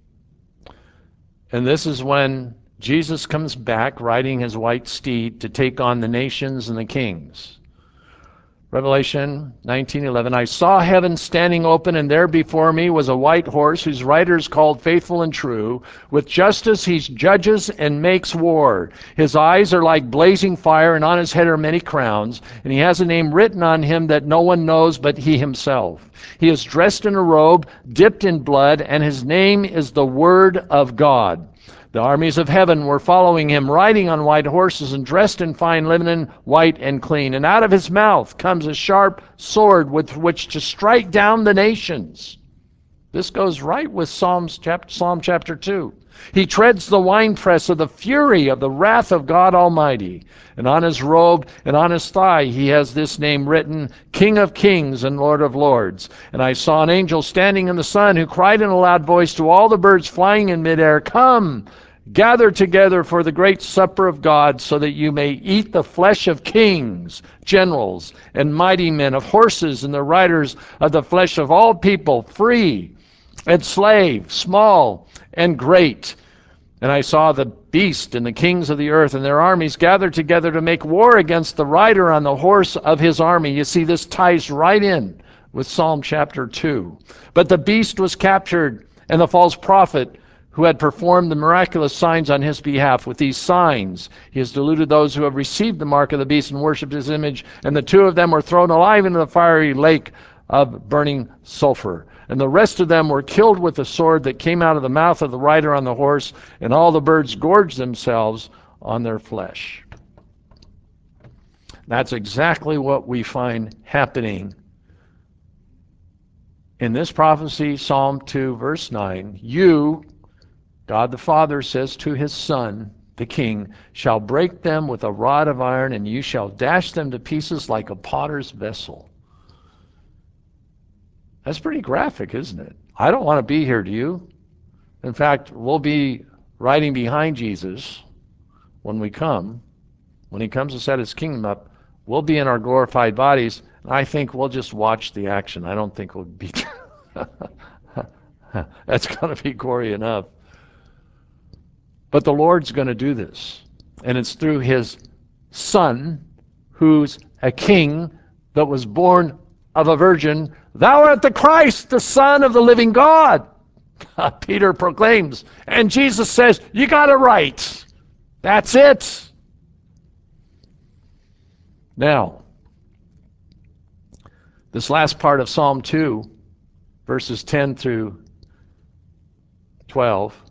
And this is when Jesus comes back riding his white steed to take on the nations and the kings. Revelation nineteen eleven, I saw heaven standing open, and there before me was a white horse whose rider is called Faithful and True. With justice he judges and makes war. His eyes are like blazing fire, and on his head are many crowns. And he has a name written on him that no one knows but he himself. He is dressed in a robe, dipped in blood, and his name is the Word of God. The armies of heaven were following him, riding on white horses and dressed in fine linen, white and clean. And out of his mouth comes a sharp sword with which to strike down the nations. This goes right with Psalms, Psalm chapter two. He treads the winepress of the fury of the wrath of God Almighty. And on his robe and on his thigh he has this name written, King of Kings and Lord of Lords. And I saw an angel standing in the sun who cried in a loud voice to all the birds flying in midair, come, gather together for the great supper of God, so that you may eat the flesh of kings, generals, and mighty men, of horses and the riders, of the flesh of all people, free and slave, small and great. And I saw the beast and the kings of the earth and their armies gathered together to make war against the rider on the horse of his army. You see, this ties right in with Psalm chapter two. But the beast was captured, and the false prophet who had performed the miraculous signs on his behalf. With these signs he has deluded those who have received the mark of the beast and worshipped his image. And the two of them were thrown alive into the fiery lake of burning sulfur. And the rest of them were killed with the sword that came out of the mouth of the rider on the horse, and all the birds gorged themselves on their flesh. That's exactly what we find happening in this prophecy, Psalm two, verse nine. You, God the Father, says to his Son, the King, shall break them with a rod of iron, and you shall dash them to pieces like a potter's vessel. That's pretty graphic, isn't it? I don't want to be here, do you? In fact, we'll be riding behind Jesus when we come. When he comes to set his kingdom up, we'll be in our glorified bodies. I think we'll just watch the action. I don't think we'll be... That's going to be gory enough. But the Lord's going to do this. And it's through his Son, who's a king that was born of a virgin. Thou art the Christ, the Son of the living God. Peter proclaims. And Jesus says, you got it right. That's it. Now, this last part of Psalm two, verses ten through twelve,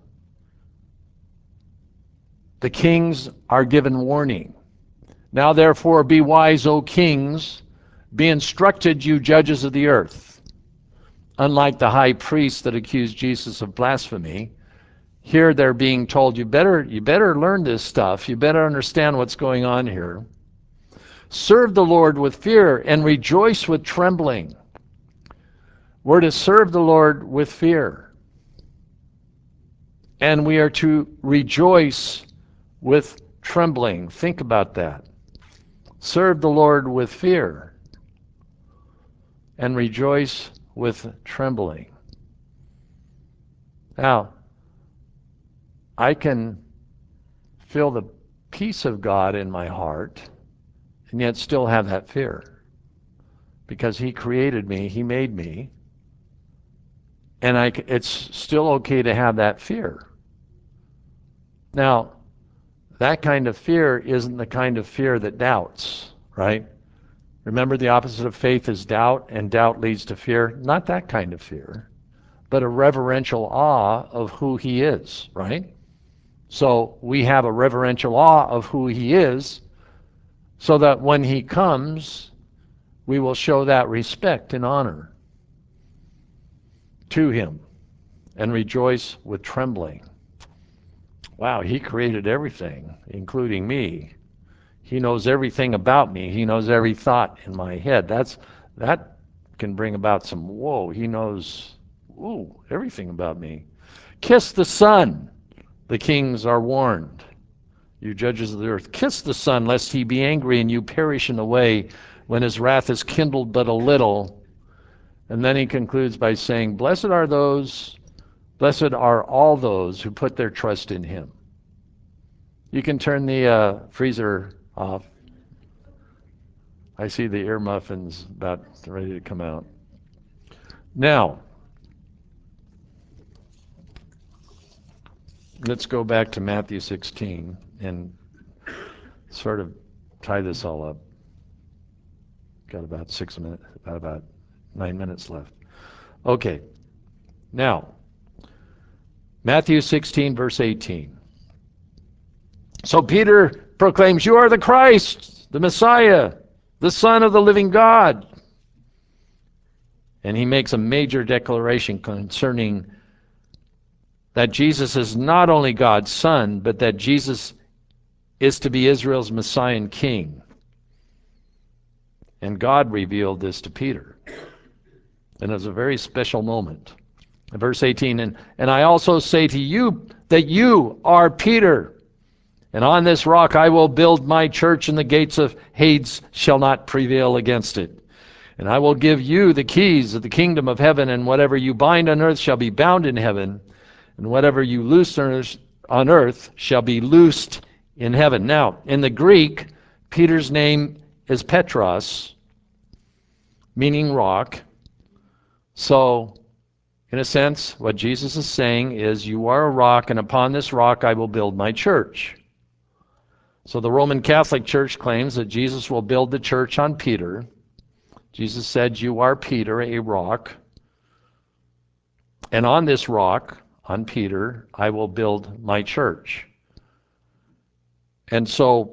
the kings are given warning. Now therefore be wise, O kings, be instructed, you judges of the earth. Unlike the high priests that accused Jesus of blasphemy, here they're being told, you better, you better learn this stuff. You better understand what's going on here. Serve the Lord with fear and rejoice with trembling. We're to serve the Lord with fear. And we are to rejoice with trembling. Think about that. Serve the Lord with fear and rejoice with trembling. Now, I can feel the peace of God in my heart and yet still have that fear, because He created me, He made me, and I, it's still okay to have that fear. Now, that kind of fear isn't the kind of fear that doubts, right? Remember, the opposite of faith is doubt, and doubt leads to fear. Not that kind of fear, but a reverential awe of who He is, right? So we have a reverential awe of who He is, so that when He comes, we will show that respect and honor to Him and rejoice with trembling. Wow, He created everything, including me. He knows everything about me. He knows every thought in my head. That's that can bring about some whoa. He knows ooh, everything about me. Kiss the Son, the kings are warned. You judges of the earth, kiss the Son, lest He be angry and you perish in the way, when His wrath is kindled but a little. And then He concludes by saying, Blessed are those, blessed are all those who put their trust in Him. You can turn the uh, freezer off. I see the ear muffins about ready to come out. Now, let's go back to Matthew sixteen and sort of tie this all up. Got about six minutes, about, about nine minutes left. Okay, now, Matthew sixteen, verse eighteen. So Peter proclaims, You are the Christ, the Messiah, the Son of the living God. And he makes a major declaration concerning that Jesus is not only God's Son, but that Jesus is to be Israel's Messiah and King. And God revealed this to Peter. And it was a very special moment. Verse eighteen, and, and I also say to you that you are Peter, and on this rock I will build my church, and the gates of Hades shall not prevail against it. And I will give you the keys of the kingdom of heaven, and whatever you bind on earth shall be bound in heaven, and whatever you loose on earth shall be loosed in heaven. Now, in the Greek, Peter's name is Petros, meaning rock. So, in a sense, what Jesus is saying is, you are a rock, and upon this rock I will build my church. So the Roman Catholic Church claims that Jesus will build the church on Peter. Jesus said, You are Peter, a rock. And on this rock, on Peter, I will build my church. And so,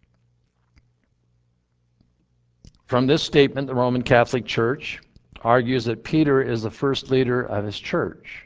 from this statement, the Roman Catholic Church argues that Peter is the first leader of his church.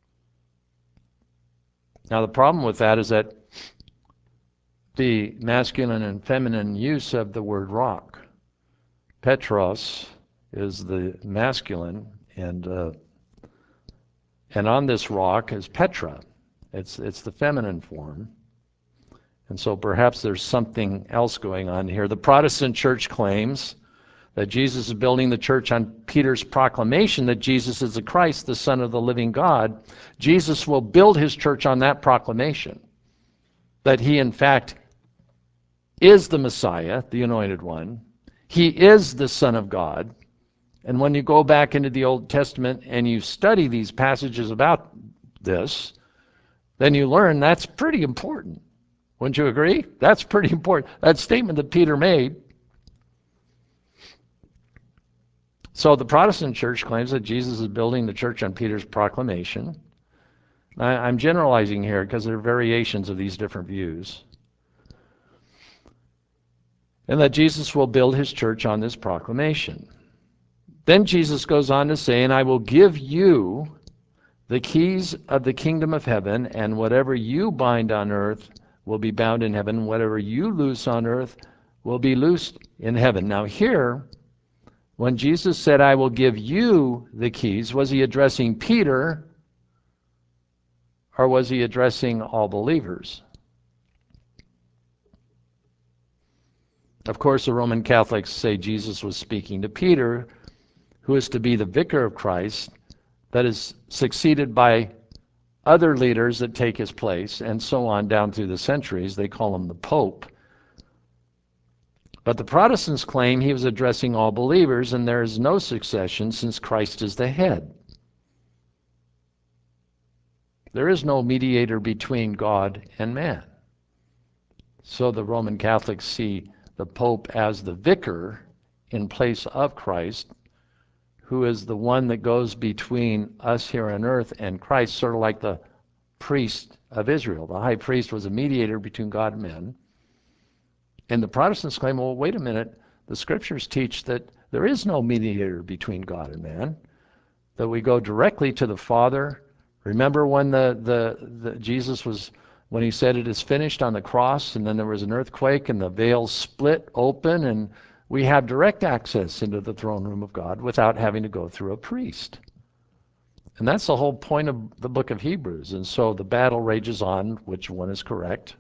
Now, the problem with that is that the masculine and feminine use of the word rock. Petros is the masculine, and uh, and on this rock is Petra. It's it's the feminine form. And so perhaps there's something else going on here. The Protestant church claims that Jesus is building the church on Peter's proclamation that Jesus is the Christ, the Son of the living God. Jesus will build his church on that proclamation, that he in fact is the Messiah, the Anointed One. He is the Son of God. And when you go back into the Old Testament and you study these passages about this, then you learn that's pretty important. Wouldn't you agree? That's pretty important. That statement that Peter made. So the Protestant church claims that Jesus is building the church on Peter's proclamation. I, I'm generalizing here because there are variations of these different views. And that Jesus will build his church on this proclamation. Then Jesus goes on to say, and I will give you the keys of the kingdom of heaven, and whatever you bind on earth will be bound in heaven. Whatever you loose on earth will be loosed in heaven. Now here, When Jesus said, I will give you the keys, was he addressing Peter or was he addressing all believers? Of course, the Roman Catholics say Jesus was speaking to Peter, who is to be the vicar of Christ, that is succeeded by other leaders that take his place, and so on down through the centuries. They call him the Pope. But the Protestants claim he was addressing all believers, and there is no succession since Christ is the head. There is no mediator between God and man. So the Roman Catholics see the Pope as the vicar in place of Christ, who is the one that goes between us here on earth and Christ, sort of like the priest of Israel. The high priest was a mediator between God and men. And the Protestants claim, well, wait a minute, the scriptures teach that there is no mediator between God and man, that we go directly to the Father. Remember when the, the, the Jesus was, when he said it is finished on the cross, and then there was an earthquake and the veil split open, and we have direct access into the throne room of God without having to go through a priest. And that's the whole point of the book of Hebrews. And so the battle rages on, which one is correct.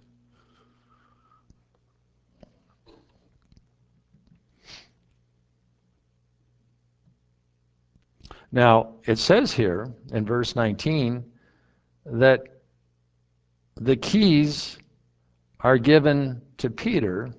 Now, it says here in verse nineteen that the keys are given to Peter.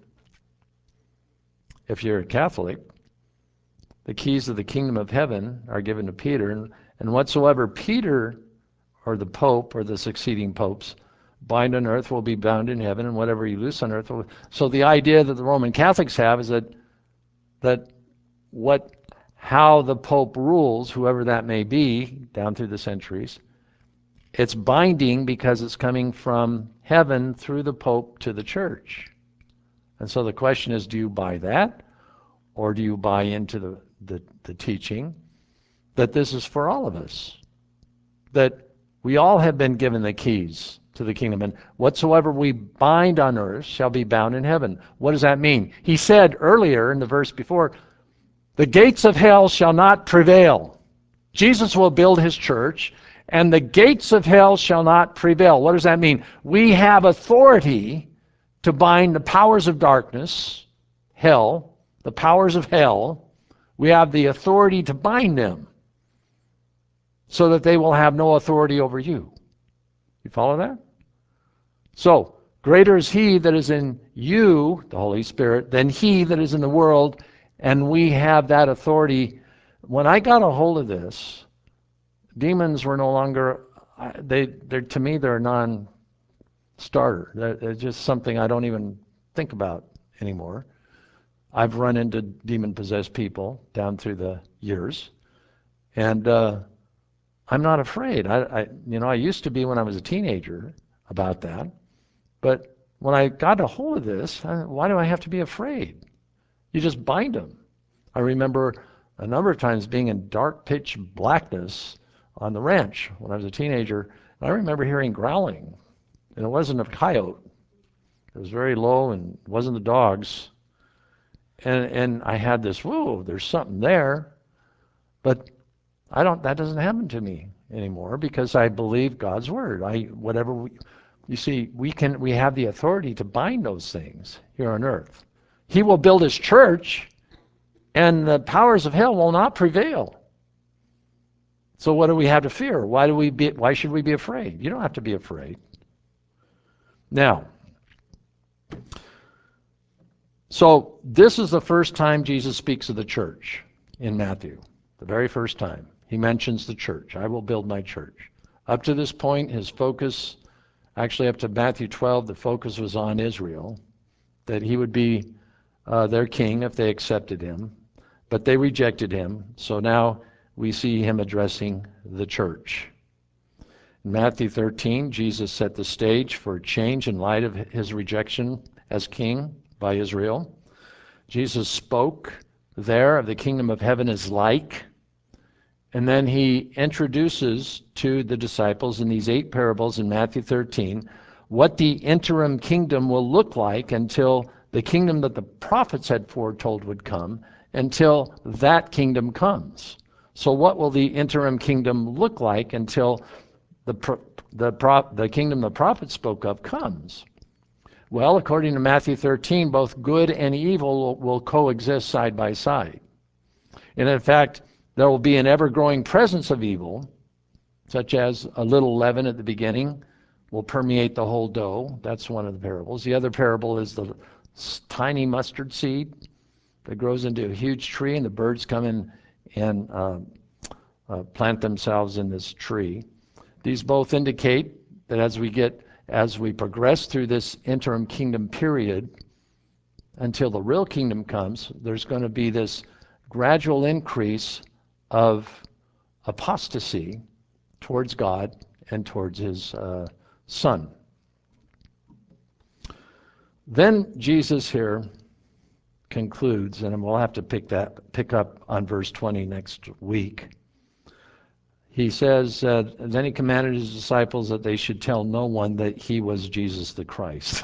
If you're a Catholic, the keys of the kingdom of heaven are given to Peter, and, and whatsoever Peter or the Pope or the succeeding popes bind on earth will be bound in heaven, and whatever you loose on earth will... So the idea that the Roman Catholics have is that that what how the Pope rules, whoever that may be, down through the centuries, it's binding because it's coming from heaven through the Pope to the church. And so the question is, do you buy that? Or do you buy into the, the, the teaching that this is for all of us? That we all have been given the keys to the kingdom, and whatsoever we bind on earth shall be bound in heaven. What does that mean? He said earlier in the verse before, the gates of hell shall not prevail. Jesus will build his church, and the gates of hell shall not prevail. What does that mean? We have authority to bind the powers of darkness, hell, the powers of hell. We have the authority to bind them so that they will have no authority over you. You follow that? So, greater is he that is in you, the Holy Spirit, than he that is in the world, and we have that authority. When I got a hold of this, demons were no longer, they, they're, to me, they're a non-starter. They're, they're just something I don't even think about anymore. I've run into demon-possessed people down through the years, and uh, I'm not afraid. I, I, you know, I used to be when I was a teenager about that, but when I got a hold of this, I, why do I have to be afraid? You just bind them. I remember a number of times being in dark pitch blackness on the ranch when I was a teenager. I remember hearing growling, and it wasn't a coyote. It was very low and it wasn't the dogs. And and I had this, whoa, there's something there. But I don't, that doesn't happen to me anymore because I believe God's word. I whatever we, you see, we can we have the authority to bind those things here on earth. He will build his church, and the powers of hell will not prevail. So what do we have to fear? Why do we be, why should we be afraid? You don't have to be afraid. Now, so this is the first time Jesus speaks of the church in Matthew. The very first time. He mentions the church. I will build my church. Up to this point, his focus, actually up to Matthew twelve, the focus was on Israel, that he would be uh, their king if they accepted him. But they rejected him. So now we see him addressing the church. In Matthew thirteen, Jesus set the stage for a change in light of his rejection as king by Israel. Jesus spoke there of the kingdom of heaven is like, and then he introduces to the disciples in these eight parables in Matthew thirteen what the interim kingdom will look like until the kingdom that the prophets had foretold would come, until that kingdom comes. So what will the interim kingdom look like until the, pro- the, pro- the kingdom the prophet spoke of comes? Well, according to Matthew thirteen, both good and evil will, will coexist side by side. And in fact, there will be an ever-growing presence of evil, such as a little leaven at the beginning will permeate the whole dough. That's one of the parables. The other parable is the tiny mustard seed that grows into a huge tree, and the birds come in and uh, uh, plant themselves in this tree. These both indicate that as we get, as we progress through this interim kingdom period, until the real kingdom comes, there's going to be this gradual increase of apostasy towards God and towards his uh, Son. Then Jesus here concludes, and we'll have to pick that pick up on verse twenty next week. He says, uh, then he commanded his disciples that they should tell no one that he was Jesus the Christ.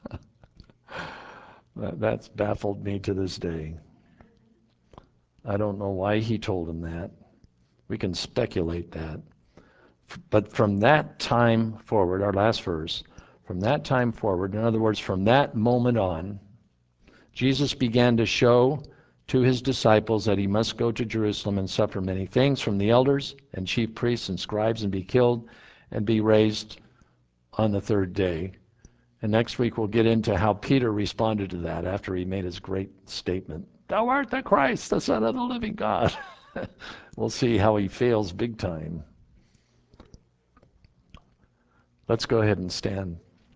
that, that's baffled me to this day. I don't know why he told them that. We can speculate that. But from that time forward, our last verse, from that time forward, in other words, from that moment on, Jesus began to show to his disciples that he must go to Jerusalem and suffer many things from the elders and chief priests and scribes and be killed and be raised on the third day. And next week we'll get into how Peter responded to that after he made his great statement, "Thou art the Christ, the Son of the living God." We'll see how he fails big time. Let's go ahead and stand.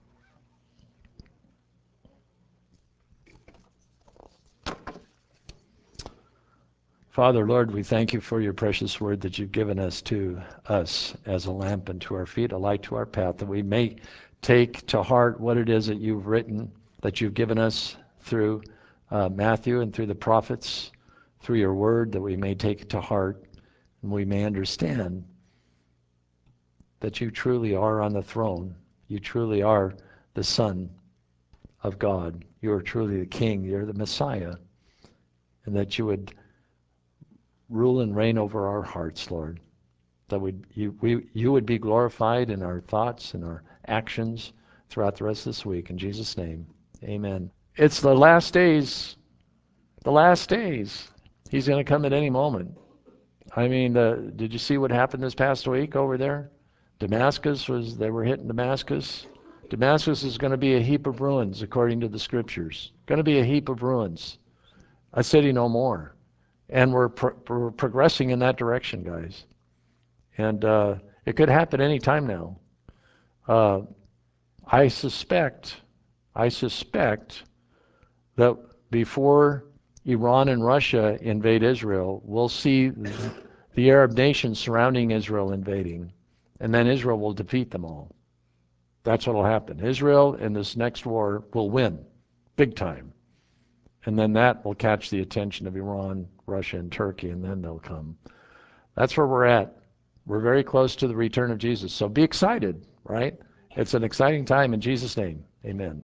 Father, Lord, we thank you for your precious word that you've given us to us as a lamp unto our feet, a light to our path, that we may take to heart what it is that you've written, that you've given us through uh, Matthew and through the prophets, through your word, that we may take it to heart and we may understand that you truly are on the throne. You truly are the Son of God. You are truly the King. You're the Messiah. And that you would rule and reign over our hearts, Lord. That would you we you would be glorified in our thoughts and our actions throughout the rest of this week. In Jesus' name, amen. It's the last days. The last days. He's going to come at any moment. I mean, uh, did you see what happened this past week over there? Damascus was, they were hitting Damascus. Damascus is going to be a heap of ruins, according to the scriptures. Going to be a heap of ruins. A city no more. And we're, pro- we're progressing in that direction, guys. And uh, it could happen any time now. Uh, I suspect, I suspect that before Iran and Russia invade Israel, we'll see the Arab nations surrounding Israel invading. And then Israel will defeat them all. That's what will happen. Israel in this next war will win, big time. And then that will catch the attention of Iran, Russia, and Turkey, and then they'll come. That's where we're at. We're very close to the return of Jesus. So be excited, right? It's an exciting time in Jesus' name. Amen.